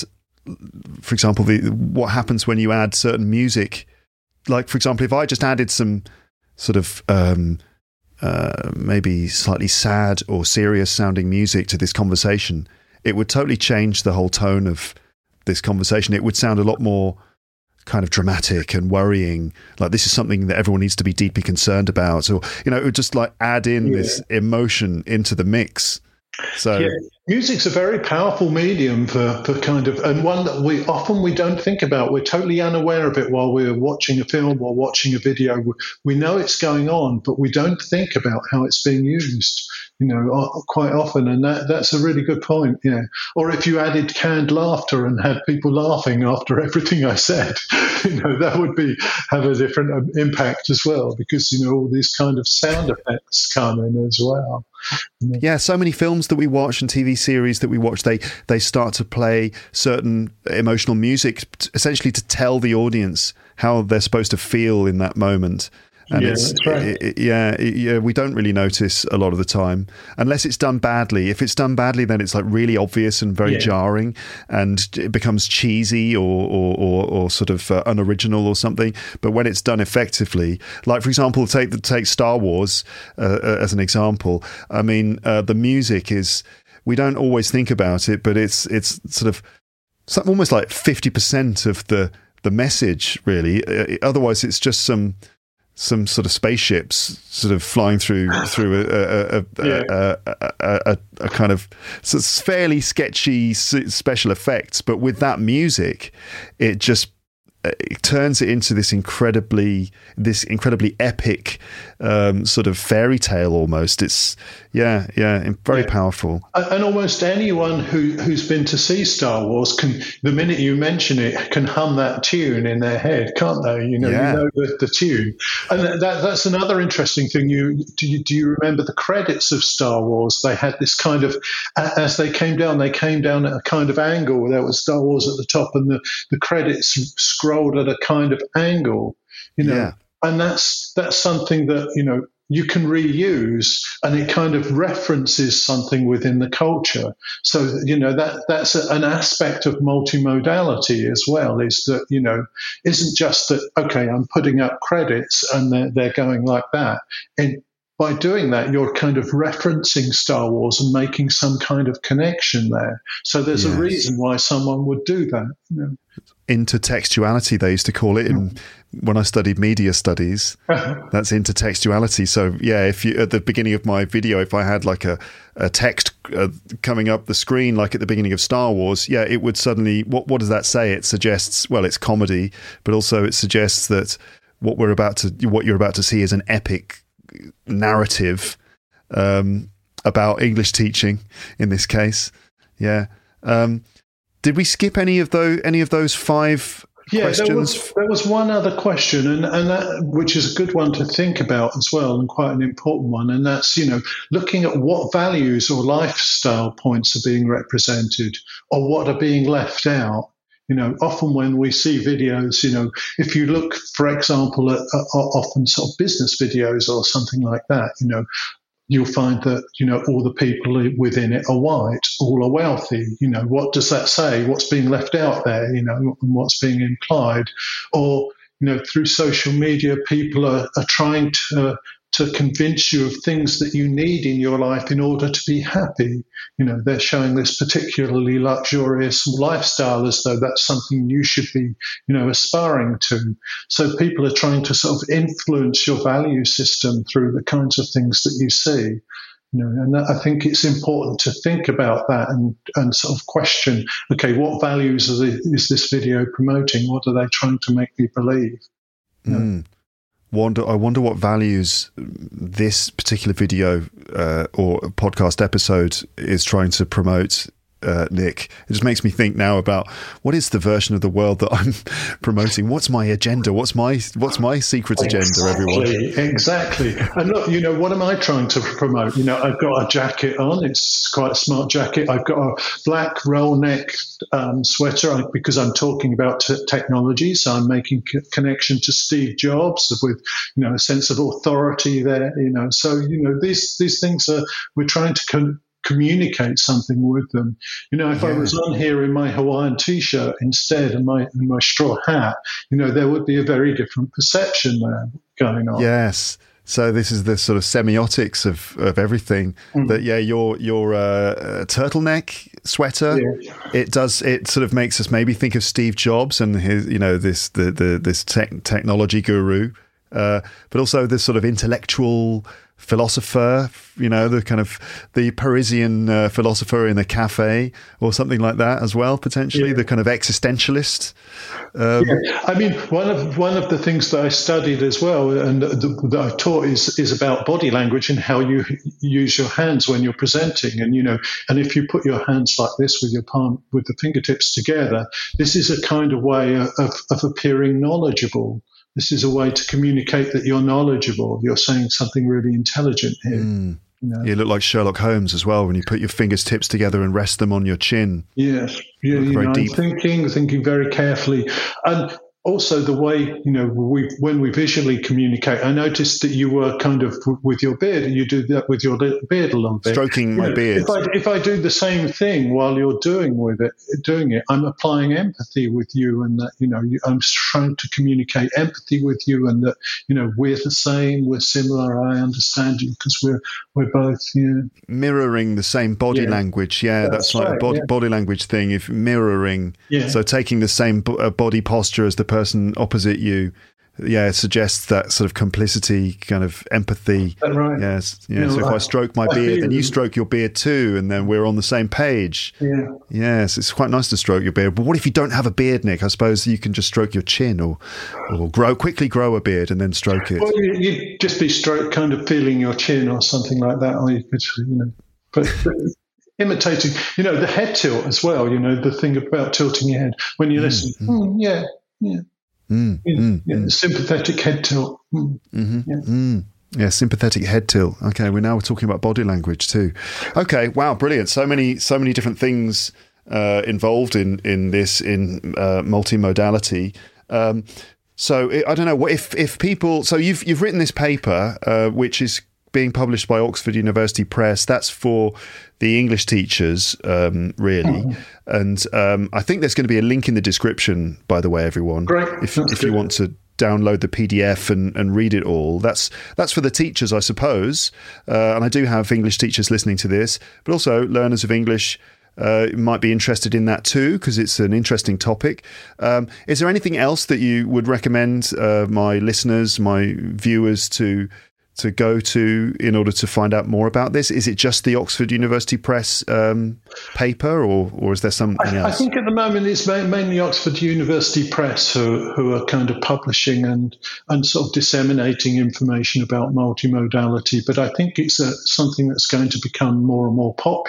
for example, the what happens when you add certain music. Like, for example, if I just added some sort of um, uh, maybe slightly sad or serious sounding music to this conversation, it would totally change the whole tone of this conversation. It would sound a lot more kind of dramatic and worrying, like this is something that everyone needs to be deeply concerned about. Or, you know, it would just like add in yeah. this emotion into the mix. So yeah. Music's a very powerful medium for, for kind of, and one that we often we don't think about. We're totally unaware of it while we're watching a film or watching a video. We, we know it's going on, but we don't think about how it's being used, you know, quite often. And that, that's a really good point, yeah. Or if you added canned laughter and had people laughing after everything I said, you know, that would be have a different impact as well, because, you know, all these kind of sound effects come in as well. Yeah, so many films that we watch and T V series that we watch, they they start to play certain emotional music, essentially to tell the audience how they're supposed to feel in that moment. And yeah, it's, that's right. it, it, yeah, it, yeah, we don't really notice a lot of the time, unless it's done badly. If it's done badly, then it's like really obvious and very yeah. jarring, and it becomes cheesy or or, or, or sort of uh, unoriginal or something. But when it's done effectively, like for example, take the take Star Wars uh, as an example. I mean, uh, the music is, we don't always think about it, but it's it's sort of almost like fifty percent of the the message, really. Uh, otherwise, it's just some. some sort of spaceships sort of flying through through a a, a, yeah. a, a, a, a, a kind of so it's fairly sketchy special effects, but with that music, it just it turns it into this incredibly this incredibly epic um, sort of fairy tale almost. It's yeah yeah very yeah. powerful. And almost anyone who who's been to see Star Wars can, the minute you mention it, can hum that tune in their head, can't they? You know, yeah. you know the, the tune. And that that's another interesting thing. You do you do you remember the credits of Star Wars? They had this kind of, as they came down, they came down at a kind of angle. There was Star Wars at the top, and the the credits scrolled at a kind of angle, you know, yeah. and that's that's something that, you know, you can reuse, and it kind of references something within the culture. So, you know, that that's a, an aspect of multimodality as well, is that, you know, isn't just that, okay, I'm putting up credits and they're, they're going like that. And by doing that, you're kind of referencing Star Wars and making some kind of connection there. So there's yes. a reason why someone would do that, you know. Intertextuality, they used to call it in when I studied media studies. That's intertextuality. So yeah, if you at the beginning of my video, if I had like a, a text uh, coming up the screen, like at the beginning of Star Wars, yeah, it would suddenly, what what does that say? It suggests, well, it's comedy, but also it suggests that what we're about to, what you're about to see is an epic narrative um, about English teaching in this case. Yeah. Um, Did we skip any of those any of those five Yeah, questions? there was, there was one other question, and, and that, which is a good one to think about as well, and quite an important one, and that's, you know, looking at what values or lifestyle points are being represented or what are being left out. You know, often when we see videos, you know, if you look, for example, at, at often sort of business videos or something like that, you know, you'll find that, you know, all the people within it are white, all are wealthy. You know, what does that say? What's being left out there, you know, and what's being implied? Or, you know, through social media, people are, are trying to to convince you of things that you need in your life in order to be happy. You know, they're showing this particularly luxurious lifestyle as though that's something you should be, you know, aspiring to. So people are trying to sort of influence your value system through the kinds of things that you see. You know, and I think it's important to think about that and, and sort of question, okay, what values are the, is this video promoting? What are they trying to make me believe? You know? Mm. Wonder, I wonder what values this particular video uh, or podcast episode is trying to promote, uh, Nick. It just makes me think now about what is the version of the world that I'm promoting? What's my agenda? What's my what's my secret agenda, exactly, everyone? Exactly. And look, you know, what am I trying to promote? You know, I've got a jacket on. It's quite a smart jacket. I've got a black roll neck um, sweater because I'm talking about t- technology. So I'm making c- connection to Steve Jobs with, you know, a sense of authority there, you know. So, you know, these, these things are, we're trying to con- communicate something with them. You know, if yeah. I was on here in my Hawaiian t-shirt instead and my and my straw hat, you know, there would be a very different perception there going on. Yes. So this is the sort of semiotics of, of everything. Mm. That yeah, your your uh, turtleneck sweater, yeah. it does it sort of makes us maybe think of Steve Jobs and his, you know, this the the this tech, technology guru, uh, but also this sort of intellectual philosopher, you know, the kind of the Parisian uh, philosopher in a cafe or something like that as well, potentially, yeah. the kind of existentialist. Um, yeah. I mean, one of one of the things that I studied as well and the, that I taught is is about body language and how you use your hands when you're presenting. And, you know, and if you put your hands like this with your palm, with the fingertips together, this is a kind of way of, of appearing knowledgeable. This is a way to communicate that you're knowledgeable. You're saying something really intelligent here. Mm. You know? You look like Sherlock Holmes as well when you put your fingers tips together and rest them on your chin. Yes, you, you know, I'm thinking, thinking very carefully. And also the way, you know, we when we visually communicate, I noticed that you were kind of with your beard, and you do that with your beard a little bit. Stroking you my know, beard. If I, if I do the same thing while you're doing with it, doing it, I'm applying empathy with you, and that, you know, I'm trying to communicate empathy with you, and that, you know, we're the same, we're similar. I understand you because we're we're both, you know, mirroring the same body yeah. language. Yeah, that's, that's right. right. A body, yeah. body language thing. If mirroring, yeah. so taking the same b- uh, body posture as the person opposite you, yeah, it suggests that sort of complicity, kind of empathy. That's right. Yes, yeah. You know, so if I, I stroke my I beard, then you you. stroke your beard too, and then we're on the same page. Yeah. Yes, it's quite nice to stroke your beard. But what if you don't have a beard, Nick? I suppose you can just stroke your chin, or or grow quickly grow a beard and then stroke it. Well, you, you'd just be stroke, kind of feeling your chin or something like that, or you could, you know, but. but imitating, you know, the head tilt as well, you know, the thing about tilting your head when you mm, listen. Mm. Mm, yeah, yeah. Mm, yeah, mm, yeah mm. Sympathetic head tilt. Mm, mm-hmm, yeah. Mm. yeah, sympathetic head tilt. Okay, we're now talking about body language too. Okay, wow, brilliant. So many, so many different things uh, involved in in this in uh, multimodality. Um, so I don't know what if if people. So you've you've written this paper, uh, which is being published by Oxford University Press. That's for the English teachers, um, really. Mm-hmm. And um, I think there's going to be a link in the description, by the way, everyone. Great. If, That's if good. you want to download the P D F and, and read it all. That's that's for the teachers, I suppose. Uh, and I do have English teachers listening to this, but also learners of English uh, might be interested in that too, because it's an interesting topic. Um, is there anything else that you would recommend uh, my listeners, my viewers to to go to in order to find out more about this? Is it just the Oxford University Press um, paper, or or is there something I, else? I think at the moment it's mainly Oxford University Press who, who are kind of publishing and, and sort of disseminating information about multimodality. But I think it's a, something that's going to become more and more popular.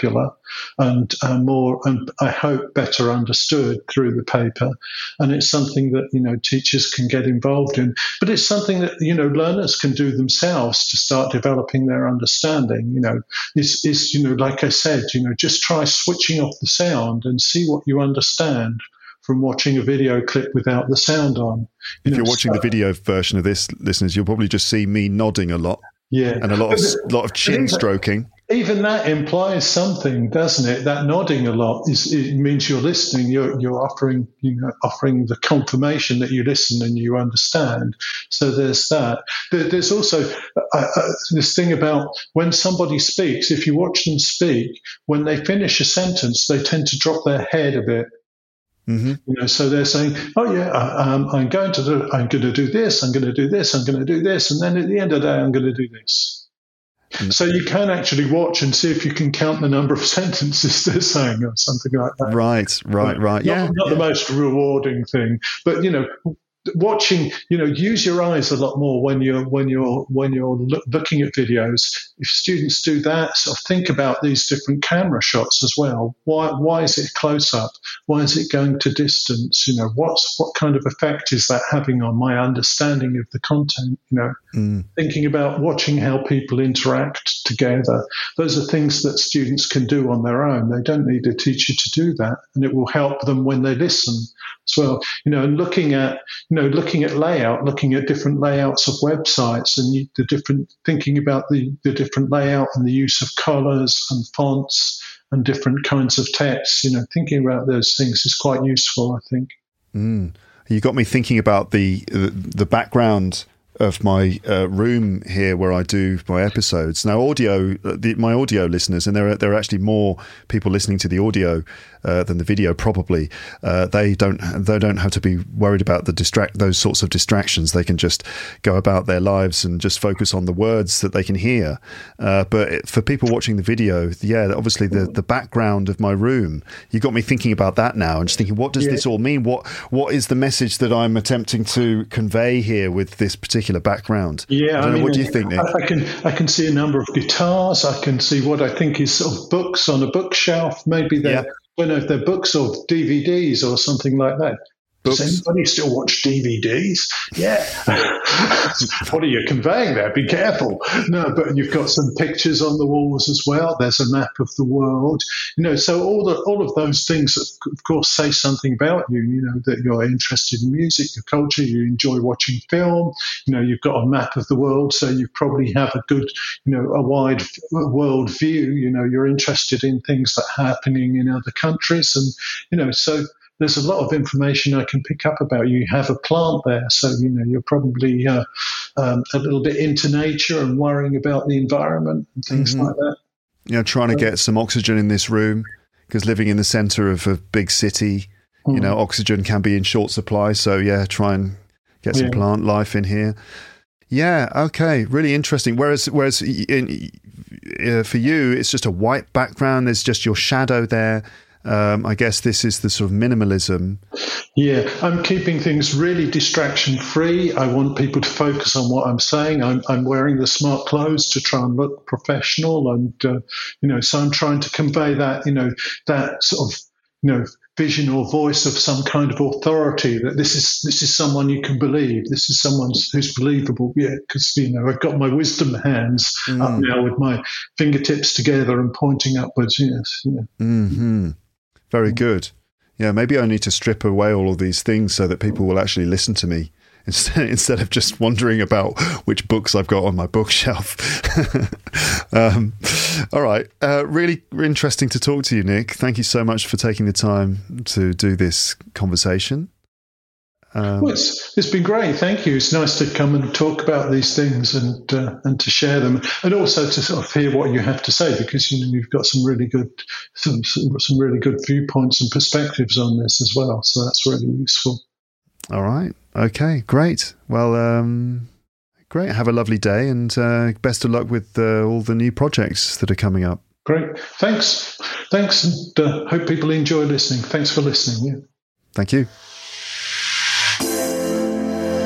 and uh, more, and I hope better understood through the paper. And it's something that, you know, teachers can get involved in. But it's something that, you know, learners can do themselves to start developing their understanding. You know, is is you know, like I said, you know, just try switching off the sound and see what you understand from watching a video clip without the sound on. You if know, you're watching so, the video version of this, listeners, you'll probably just see me nodding a lot. Yeah, and a lot of but, lot of chin even, stroking. Even that implies something, doesn't it? That nodding a lot is it means you're listening. You're you're offering you know offering the confirmation that you listen and you understand. So there's that. There, there's also uh, uh, this thing about when somebody speaks. If you watch them speak, when they finish a sentence, they tend to drop their head a bit. Mm-hmm. You know, so they're saying, "Oh yeah, um, I'm going to do, I'm going to do this, I'm going to do this, I'm going to do this, and then at the end of the day, I'm going to do this." Mm-hmm. So you can actually watch and see if you can count the number of sentences they're saying, or something like that. Right, right, right. Not, yeah, not yeah. the most rewarding thing, but you know. Watching, you know, use your eyes a lot more when you're when you're when you're look, looking at videos. If students do that, sort of think about these different camera shots as well. Why why is it close up? Why is it going to distance? You know, what's what kind of effect is that having on my understanding of the content? You know, mm. thinking about watching how people interact together. Those are things that students can do on their own. They don't need a teacher to do that, and it will help them when they listen as well. You know, and looking at you know, looking at layout, looking at different layouts of websites and the different, thinking about the, the different layout and the use of colors and fonts and different kinds of text, you know, thinking about those things is quite useful, I think. Mm. You got me thinking about the the background of my uh, room here where I do my episodes. Now, audio, the, my audio listeners, and there are there are actually more people listening to the audio uh, than the video. Probably uh, they don't they don't have to be worried about the distract those sorts of distractions. They can just go about their lives and just focus on the words that they can hear. Uh, but it, for people watching the video, yeah, obviously the the background of my room, you got me thinking about that now, and just thinking, what does yeah. this all mean? What what is the message that I'm attempting to convey here with this particular background? Yeah, I, I mean, know, what do you think, Nick? I, I can I can see a number of guitars. I can see what I think is sort of books on a bookshelf. Maybe they're, yeah. I don't know if they're books or D V Ds or something like that. Books. Does anybody still watch D V Ds? Yeah. What are you conveying there? Be careful. No, but you've got some pictures on the walls as well. There's a map of the world. You know, so all the all of those things, of course, say something about you. You know, that you're interested in music, your culture, you enjoy watching film. You know, you've got a map of the world, so you probably have a good, you know, a wide world view. You know, you're interested in things that are happening in other countries, and you know, so. There's a lot of information I can pick up about you. You have a plant there, so you know you're probably uh, um, a little bit into nature and worrying about the environment and things mm-hmm. like that. You know, trying to get some oxygen in this room because living in the centre of a big city, mm. you know, oxygen can be in short supply. So yeah, try and get some yeah. plant life in here. Yeah, okay, really interesting. Whereas, whereas in, uh, for you, it's just a white background. There's just your shadow there. Um, I guess this is the sort of minimalism. Yeah, I'm keeping things really distraction free. I want people to focus on what I'm saying. I'm, I'm wearing the smart clothes to try and look professional, and uh, you know, so I'm trying to convey that, you know, that sort of, you know, vision or voice of some kind of authority. That this is this is someone you can believe. This is someone who's believable. Yeah, because you know, I've got my wisdom hands mm. up now with my fingertips together and pointing upwards. Yes. Yeah. Mm-hmm. Very good. Yeah, maybe I need to strip away all of these things so that people will actually listen to me instead instead of just wondering about which books I've got on my bookshelf. um, all right. Uh, really interesting to talk to you, Nick. Thank you so much for taking the time to do this conversation. Um, well, it's, it's been great. Thank you. It's nice to come and talk about these things and uh, and to share them, and also to sort of hear what you have to say, because you know you've got some really good some some really good viewpoints and perspectives on this as well. So that's really useful. All right. Okay. Great. Well, um, great. Have a lovely day, and uh, best of luck with uh, all the new projects that are coming up. Great. Thanks. Thanks, and uh, hope people enjoy listening. Thanks for listening. Yeah. Thank you.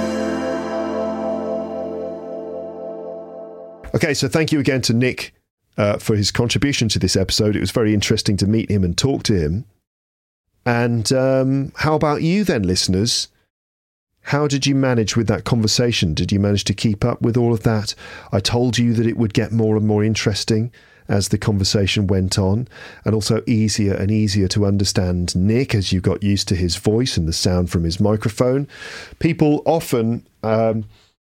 Okay, so thank you again to Nick uh, for his contribution to this episode. It was very interesting to meet him and talk to him. And um, how about you then, listeners? How did you manage with that conversation? Did you manage to keep up with all of that? I told you that it would get more and more interesting as the conversation went on, and also easier and easier to understand Nick as you got used to his voice and the sound from his microphone. People often... Um,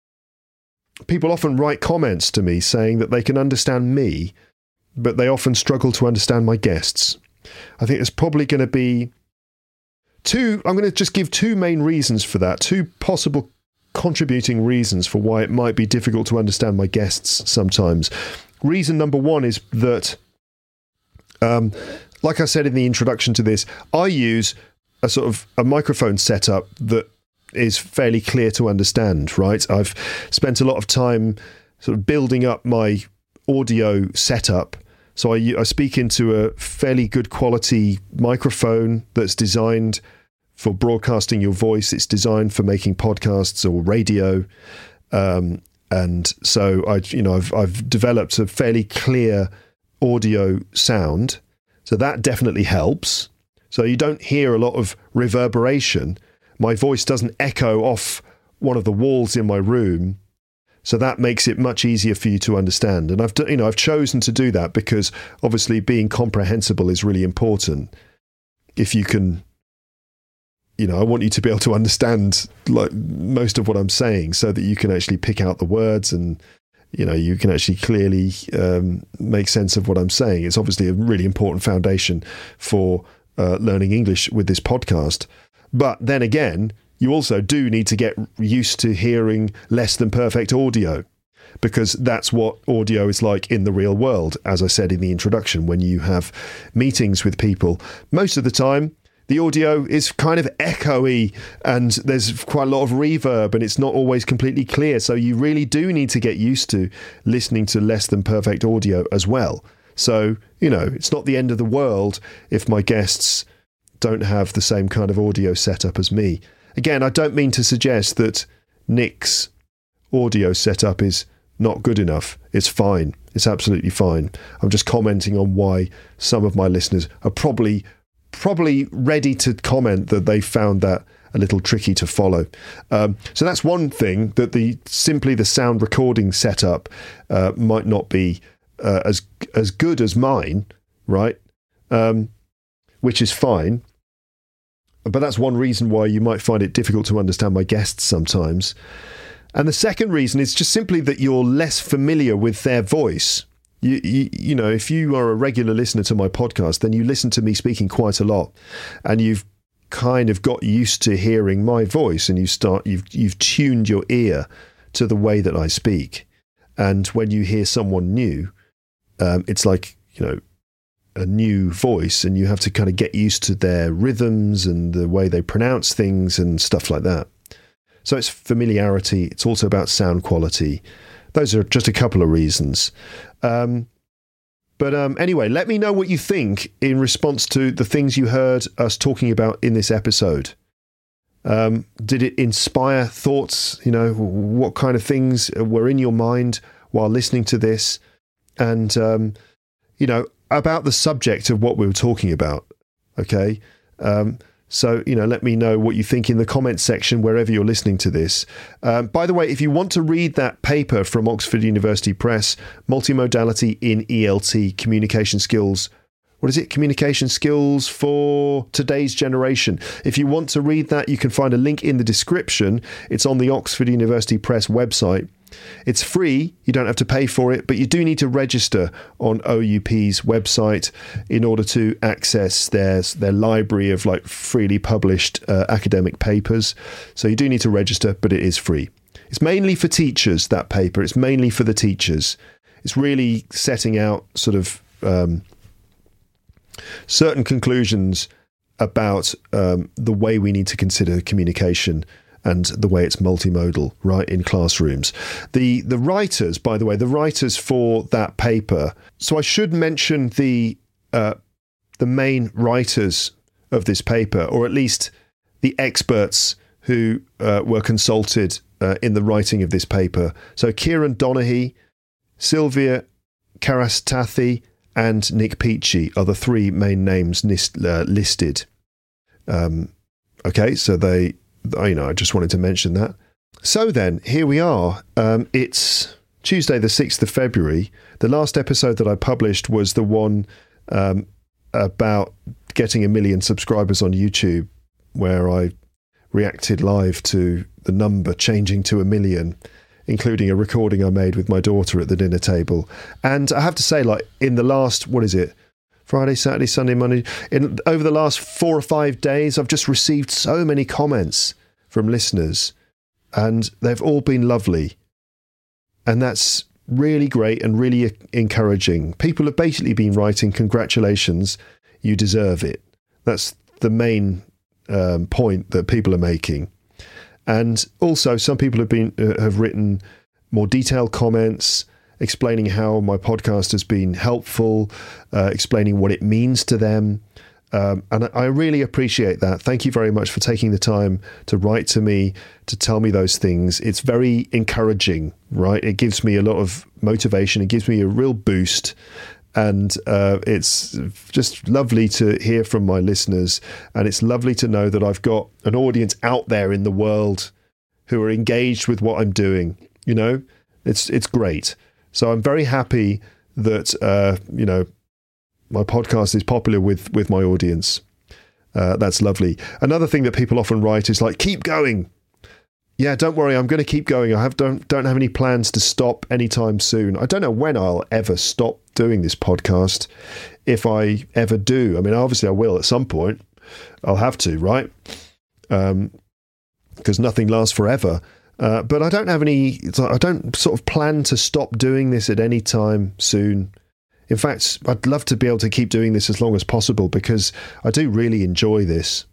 People often write comments to me saying that they can understand me, but they often struggle to understand my guests. I think there's probably going to be two, I'm going to just give two main reasons for that, two possible contributing reasons for why it might be difficult to understand my guests sometimes. Reason number one is that, um, like I said in the introduction to this, I use a sort of a microphone setup that is fairly clear to understand, right? I've spent a lot of time sort of building up my audio setup. So I, I speak into a fairly good quality microphone that's designed for broadcasting your voice. It's designed for making podcasts or radio. Um, and so I, you know, I've, I've developed a fairly clear audio sound. So that definitely helps. So you don't hear a lot of reverberation. My voice doesn't echo off one of the walls in my room, so that makes it much easier for you to understand. And I've, you know, I've chosen to do that because obviously being comprehensible is really important. If you can, you know, I want you to be able to understand like most of what I'm saying, so that you can actually pick out the words and, you know, you can actually clearly um, make sense of what I'm saying. It's obviously a really important foundation for uh, learning English with this podcast. But then again, you also do need to get used to hearing less than perfect audio, because that's what audio is like in the real world. As I said in the introduction, when you have meetings with people, most of the time the audio is kind of echoey and there's quite a lot of reverb and it's not always completely clear. So you really do need to get used to listening to less than perfect audio as well. So, you know, it's not the end of the world if my guests don't have the same kind of audio setup as me. Again, I don't mean to suggest that Nick's audio setup is not good enough. It's fine. It's absolutely fine. I'm just commenting on why some of my listeners are probably probably ready to comment that they found that a little tricky to follow. Um, so that's one thing, that the simply the sound recording setup uh, might not be uh, as as good as mine, right? Um, which is fine. But that's one reason why you might find it difficult to understand my guests sometimes. And the second reason is just simply that you're less familiar with their voice. You, you, you know, if you are a regular listener to my podcast, then you listen to me speaking quite a lot, and you've kind of got used to hearing my voice, and you start you've you've tuned your ear to the way that I speak. And when you hear someone new, um, it's like, you know, a new voice, and you have to kind of get used to their rhythms and the way they pronounce things and stuff like that. So it's familiarity. It's also about sound quality. Those are just a couple of reasons. Um, but um, anyway, let me know what you think in response to the things you heard us talking about in this episode. Um, did it inspire thoughts? You know, what kind of things were in your mind while listening to this? And, um, you know, about the subject of what we were talking about. Okay. Um, so, you know, let me know what you think in the comments section, wherever you're listening to this. Um, by the way, if you want to read that paper from Oxford University Press, Multimodality in E L T, Communication Skills, what is it? Communication Skills for Today's Generation. If you want to read that, you can find a link in the description. It's on the Oxford University Press website. It's free. You don't have to pay for it, but you do need to register on O U P's website in order to access their, their library of like freely published uh, academic papers. So you do need to register, but it is free. It's mainly for teachers, that paper. It's mainly for the teachers. It's really setting out sort of um, certain conclusions about um, the way we need to consider communication and the way it's multimodal, right, in classrooms. The the writers, by the way, the writers for that paper, so I should mention the uh, the main writers of this paper, or at least the experts who uh, were consulted uh, in the writing of this paper. So Kieran Donaghy, Sylvia Karastathi, and Nick Peachy are the three main names nis- uh, listed. Um, okay, so they, you know, I just wanted to mention that. So then, here we are. Um, it's Tuesday, the sixth of February. The last episode that I published was the one um, about getting a million subscribers on YouTube, where I reacted live to the number changing to a million, including a recording I made with my daughter at the dinner table. And I have to say, like, in the last, what is it, Friday, Saturday, Sunday, Monday, in over the last four or five days, I've just received so many comments from listeners, and they've all been lovely. And that's really great and really encouraging. People have basically been writing, congratulations, you deserve it. That's the main um, point that people are making. And also, some people have been uh, have written more detailed comments explaining how my podcast has been helpful, uh, explaining what it means to them. Um, and I really appreciate that. Thank you very much for taking the time to write to me, to tell me those things. It's very encouraging, right? It gives me a lot of motivation. It gives me a real boost. And uh, it's just lovely to hear from my listeners. And it's lovely to know that I've got an audience out there in the world who are engaged with what I'm doing. You know, it's it's great. So I'm very happy that, uh, you know, my podcast is popular with, with my audience. Uh, that's lovely. Another thing that people often write is like, keep going. Yeah, don't worry, I'm going to keep going. I have don't don't have any plans to stop anytime soon. I don't know when I'll ever stop doing this podcast, if I ever do. I mean, obviously I will at some point. I'll have to, right? Um, because nothing lasts forever. Uh, but I don't have any, I don't sort of plan to stop doing this at any time soon. In fact, I'd love to be able to keep doing this as long as possible, because I do really enjoy this.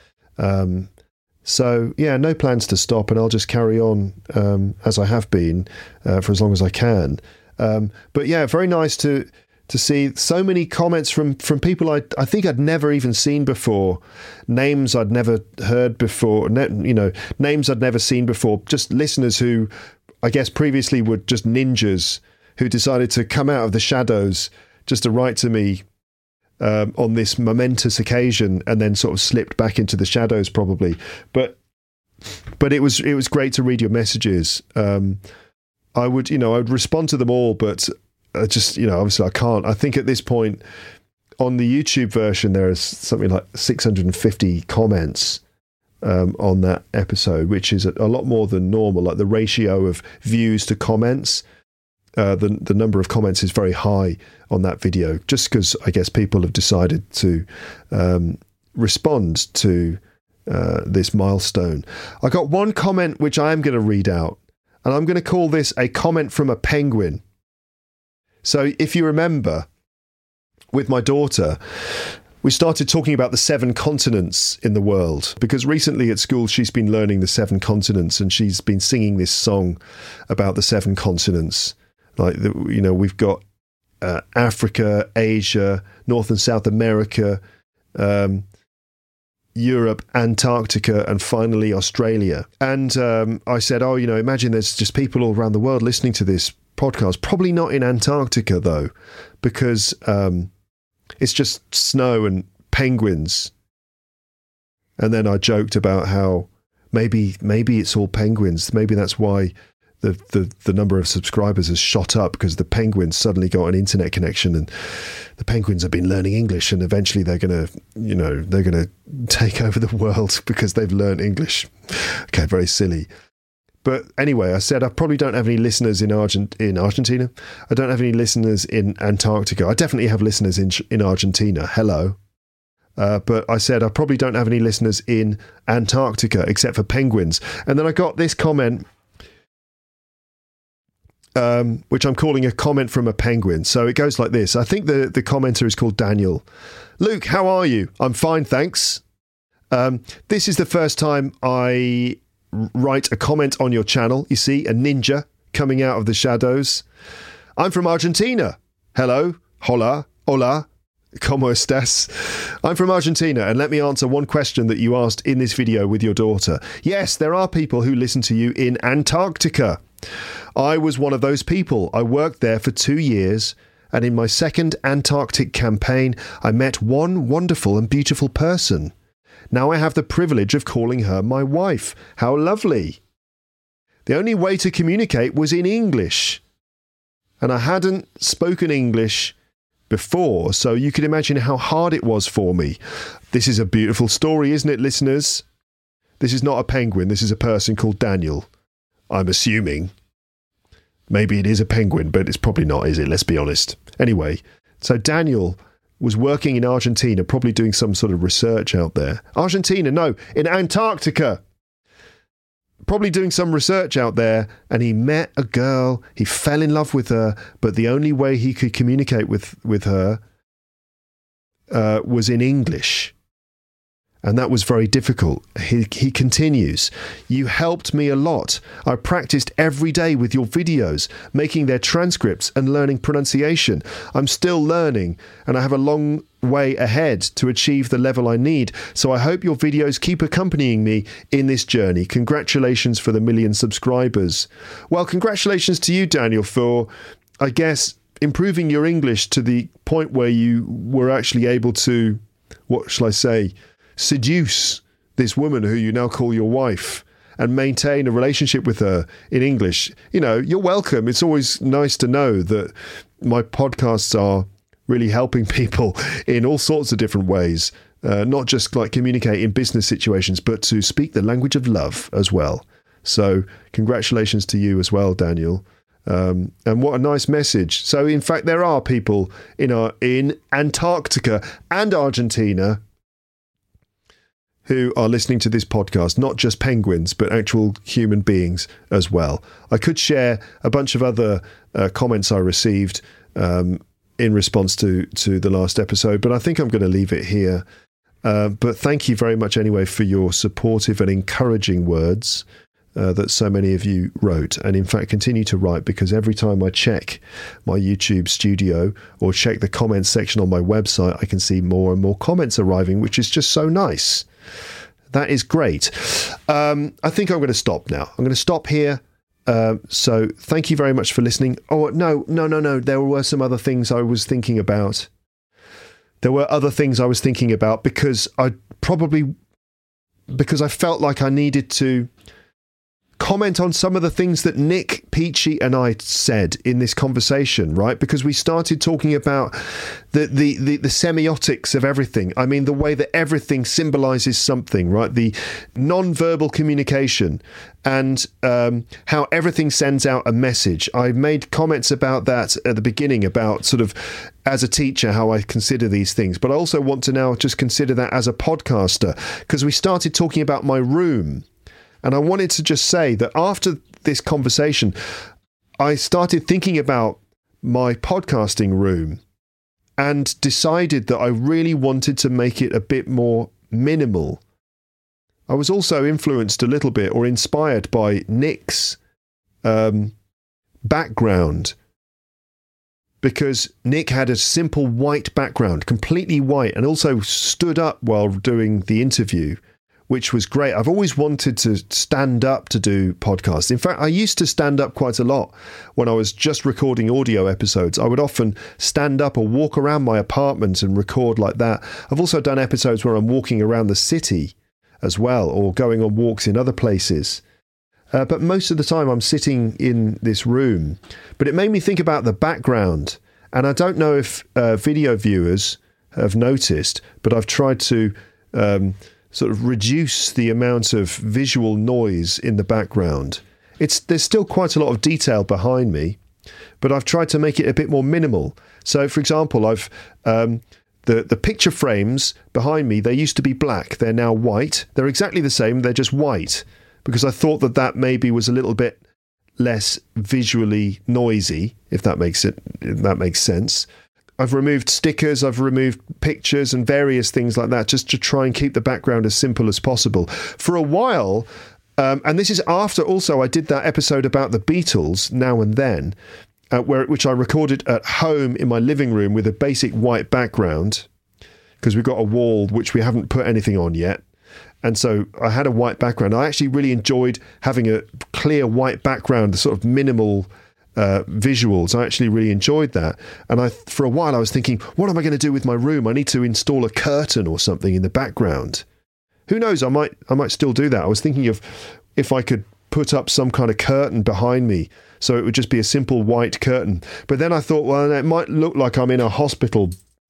Um, so, yeah, no plans to stop, and I'll just carry on um, as I have been uh, for as long as I can. Um, but, yeah, very nice to to see so many comments from, from people I I think I'd never even seen before, names I'd never heard before, you know, names I'd never seen before, just listeners who I guess previously were just ninjas who decided to come out of the shadows just to write to me um, on this momentous occasion, and then sort of slipped back into the shadows probably. But but it was it was great to read your messages. Um, I would, you know, I would respond to them all, but I just, you know, obviously I can't. I think at this point on the YouTube version, there is something like six hundred fifty comments um, on that episode, which is a, a lot more than normal. Like the ratio of views to comments, Uh, the the number of comments is very high on that video, just because I guess people have decided to um, respond to uh, this milestone. I got one comment which I am going to read out, and I'm going to call this a comment from a penguin. So if you remember, with my daughter, we started talking about the seven continents in the world, because recently at school she's been learning the seven continents, and she's been singing this song about the seven continents. Like, the, you know, we've got uh, Africa, Asia, North and South America, um, Europe, Antarctica, and finally Australia. And um, I said, oh, you know, imagine there's just people all around the world listening to this podcast. Probably not in Antarctica, though, because um, it's just snow and penguins. And then I joked about how maybe maybe it's all penguins. Maybe that's why The, the the number of subscribers has shot up, because the penguins suddenly got an internet connection, and the penguins have been learning English, and eventually they're going to, you know, they're going to take over the world because they've learned English. Okay, very silly. But anyway, I said I probably don't have any listeners in Argent in Argentina. I don't have any listeners in Antarctica. I definitely have listeners in in Argentina. Hello. Uh, but I said I probably don't have any listeners in Antarctica except for penguins. And then I got this comment, Um, which I'm calling a comment from a penguin. So it goes like this. I think the, the commenter is called Daniel. Luke, how are you? I'm fine, thanks. Um, this is the first time I write a comment on your channel. You see, a ninja coming out of the shadows. I'm from Argentina. Hello, hola, hola, ¿cómo estás? I'm from Argentina, and let me answer one question that you asked in this video with your daughter. Yes, there are people who listen to you in Antarctica. I was one of those people. I worked there for two years and in my second Antarctic campaign, I met one wonderful and beautiful person. Now I have the privilege of calling her my wife. How lovely. The only way to communicate was in English. And I hadn't spoken English before, so you can imagine how hard it was for me. This is a beautiful story, isn't it, listeners? This is not a penguin. This is a person called Daniel. I'm assuming. Maybe it is a penguin, but it's probably not, is it? Let's be honest. Anyway, so Daniel was working in Argentina, probably doing some sort of research out there. Argentina, no, in Antarctica. Probably doing some research out there, and he met a girl. He fell in love with her, but the only way he could communicate with, with her uh, was in English. And that was very difficult. He, he continues, you helped me a lot. I practiced every day with your videos, making their transcripts and learning pronunciation. I'm still learning, and I have a long way ahead to achieve the level I need. So I hope your videos keep accompanying me in this journey. Congratulations for the million subscribers. Well, congratulations to you, Daniel, for, I guess, improving your English to the point where you were actually able to, what shall I say, seduce this woman who you now call your wife and maintain a relationship with her in English. You know, you're welcome. It's always nice to know that my podcasts are really helping people in all sorts of different ways, uh, not just like communicate in business situations, but to speak the language of love as well. So congratulations to you as well, Daniel. Um, and what a nice message. So in fact, there are people in our, in Antarctica and Argentina who are listening to this podcast, not just penguins, but actual human beings as well. I could share a bunch of other uh, comments I received um, in response to, to the last episode, but I think I'm going to leave it here. Uh, but thank you very much anyway for your supportive and encouraging words uh, that so many of you wrote. And in fact, continue to write, because every time I check my YouTube studio or check the comments section on my website, I can see more and more comments arriving, which is just so nice. That is great. Um, I think I'm going to stop now. I'm going to stop here. Uh, so thank you very much for listening. Oh, no, no, no, no. There were some other things I was thinking about. There were other things I was thinking about because I probably, because I felt like I needed to comment on some of the things that Nick Peachy and I said in this conversation, right? Because we started talking about the, the, the, the semiotics of everything. I mean, the way that everything symbolizes something, right? The non-verbal communication and um, how everything sends out a message. I made comments about that at the beginning, about sort of as a teacher, how I consider these things. But I also want to now just consider that as a podcaster, because we started talking about my room. And I wanted to just say that after this conversation, I started thinking about my podcasting room and decided that I really wanted to make it a bit more minimal. I was also influenced a little bit or inspired by Nick's um, background, because Nick had a simple white background, completely white, and also stood up while doing the interview, which was great. I've always wanted to stand up to do podcasts. In fact, I used to stand up quite a lot when I was just recording audio episodes. I would often stand up or walk around my apartment and record like that. I've also done episodes where I'm walking around the city as well, or going on walks in other places. Uh, but most of the time I'm sitting in this room. But it made me think about the background. And I don't know if uh, video viewers have noticed, but I've tried to Um, sort of reduce the amount of visual noise in the background. It's there's still quite a lot of detail behind me, but I've tried to make it a bit more minimal. So, for example, I've um, the the picture frames behind me, they used to be black. They're now white. They're exactly the same. They're just white, because I thought that that maybe was a little bit less visually noisy, if that makes it if that makes sense. I've removed stickers, I've removed pictures and various things like that, just to try and keep the background as simple as possible. For a while, um, and this is after also I did that episode about the Beatles, Now and Then, uh, where which I recorded at home in my living room with a basic white background, because we've got a wall which we haven't put anything on yet. And so I had a white background. I actually really enjoyed having a clear white background, the sort of minimal uh, visuals. I actually really enjoyed that. And I, for a while I was thinking, what am I going to do with my room? I need to install a curtain or something in the background. Who knows? I might, I might still do that. I was thinking of if I could put up some kind of curtain behind me, so it would just be a simple white curtain. But then I thought, well, it might look like I'm in a hospital,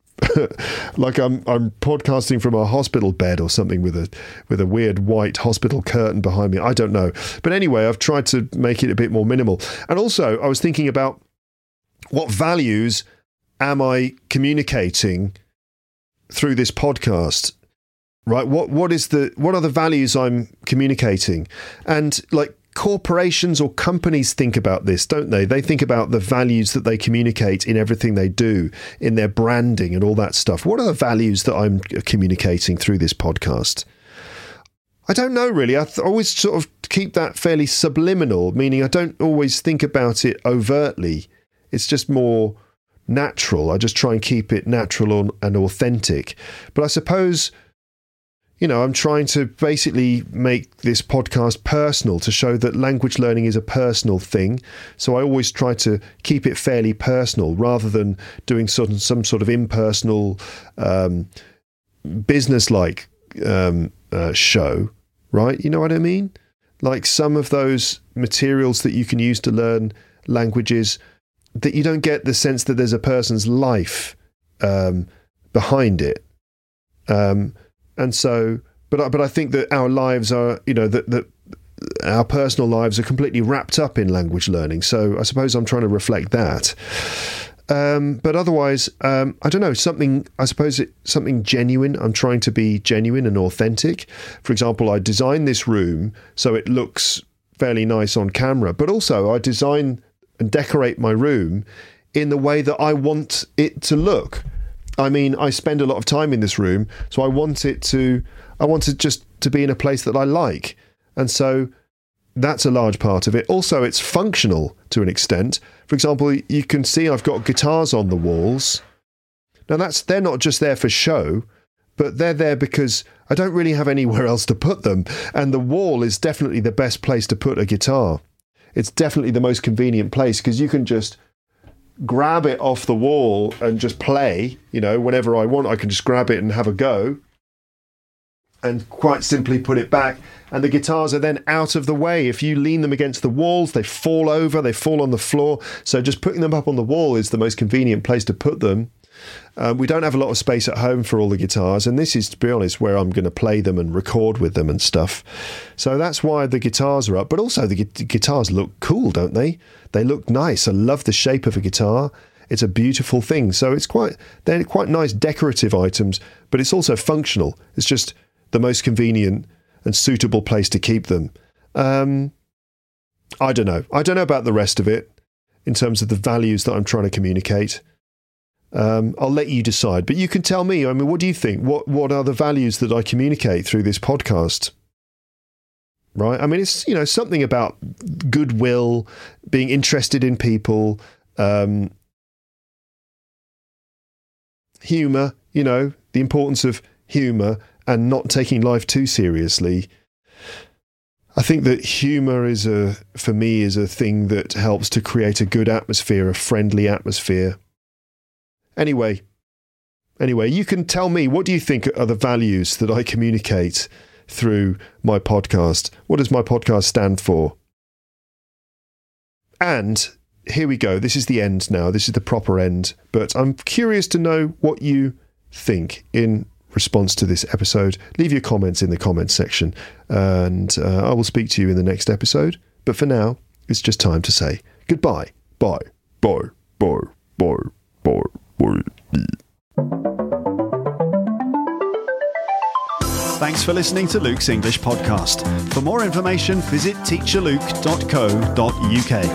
like I'm I'm podcasting from a hospital bed or something with a with a weird white hospital curtain behind me. I don't know. But anyway, I've tried to make it a bit more minimal. And also, I was thinking about what values am I communicating through this podcast? Right? What what is the what are the values I'm communicating? And like corporations or companies think about this, don't they? They think about the values that they communicate in everything they do, in their branding and all that stuff. What are the values that I'm communicating through this podcast? I don't know really. I th- always sort of keep that fairly subliminal, meaning I don't always think about it overtly. It's just more natural. I just try and keep it natural and authentic. But I suppose, you know, I'm trying to basically make this podcast personal, to show that language learning is a personal thing. So I always try to keep it fairly personal rather than doing some, some sort of impersonal, um, business-like um, uh, show, right? You know what I mean? Like some of those materials that you can use to learn languages, that you don't get the sense that there's a person's life um, behind it. Um And so, but I, but I think that our lives are, you know, that that our personal lives are completely wrapped up in language learning. So I suppose I'm trying to reflect that. Um, but otherwise, um, I don't know, something, I suppose it, something genuine. I'm trying to be genuine and authentic. For example, I designed this room so it looks fairly nice on camera, but also I design and decorate my room in the way that I want it to look. I mean, I spend a lot of time in this room, so I want it to, I want it just to be in a place that I like. And so that's a large part of it. Also, it's functional to an extent. For example, you can see I've got guitars on the walls. Now that's, they're not just there for show, but they're there because I don't really have anywhere else to put them. And the wall is definitely the best place to put a guitar. It's definitely the most convenient place because you can just grab it off the wall and just play, you know, whenever I want. I can just grab it and have a go and quite simply put it back. And the guitars are then out of the way. If you lean them against the walls, they fall over, they fall on the floor. So just putting them up on the wall is the most convenient place to put them. Um, we don't have a lot of space at home for all the guitars, and this is, to be honest, where I'm going to play them and record with them and stuff. So that's why the guitars are up. But also the gu- guitars look cool, don't they? They look nice. I love the shape of a guitar. It's a beautiful thing. So it's quite, they're quite nice decorative items, but it's also functional. It's just the most convenient and suitable place to keep them. Um, I don't know. I don't know about the rest of it in terms of the values that I'm trying to communicate. Um, I'll let you decide, but you can tell me. I mean, what do you think? What what are the values that I communicate through this podcast? Right? I mean, it's, you know, something about goodwill, being interested in people, um, humour, you know, the importance of humour and not taking life too seriously. I think that humour is a, for me, is a thing that helps to create a good atmosphere, a friendly atmosphere. Anyway, anyway, you can tell me, what do you think are the values that I communicate through my podcast? What does my podcast stand for? And here we go. This is the end now. This is the proper end. But I'm curious to know what you think in response to this episode. Leave your comments in the comments section, and uh, I will speak to you in the next episode. But for now, it's just time to say goodbye. Bye. Bye. Bye. Bye. Bye. Thanks for listening to Luke's English Podcast. For more information, visit teacher luke dot co dot uk.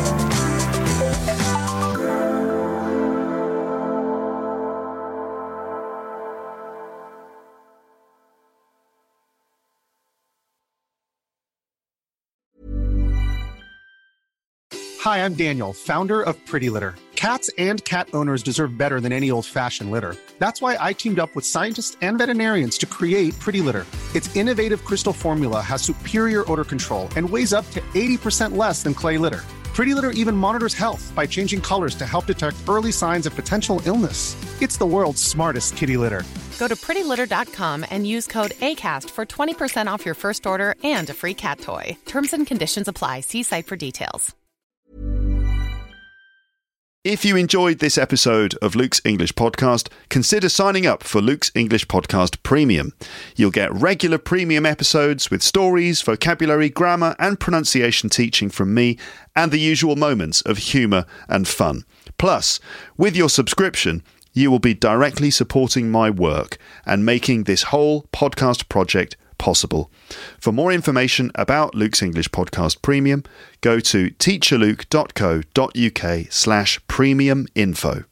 Hi, I'm Daniel, founder of Pretty Litter. Cats and cat owners deserve better than any old-fashioned litter. That's why I teamed up with scientists and veterinarians to create Pretty Litter. Its innovative crystal formula has superior odor control and weighs up to eighty percent less than clay litter. Pretty Litter even monitors health by changing colors to help detect early signs of potential illness. It's the world's smartest kitty litter. Go to pretty litter dot com and use code ACAST for twenty percent off your first order and a free cat toy. Terms and conditions apply. See site for details. If you enjoyed this episode of Luke's English Podcast, consider signing up for Luke's English Podcast Premium. You'll get regular premium episodes with stories, vocabulary, grammar and pronunciation teaching from me and the usual moments of humour and fun. Plus, with your subscription, you will be directly supporting my work and making this whole podcast project possible. For more information about Luke's English Podcast Premium, go to teacherluke dot co dot uk slash premium info.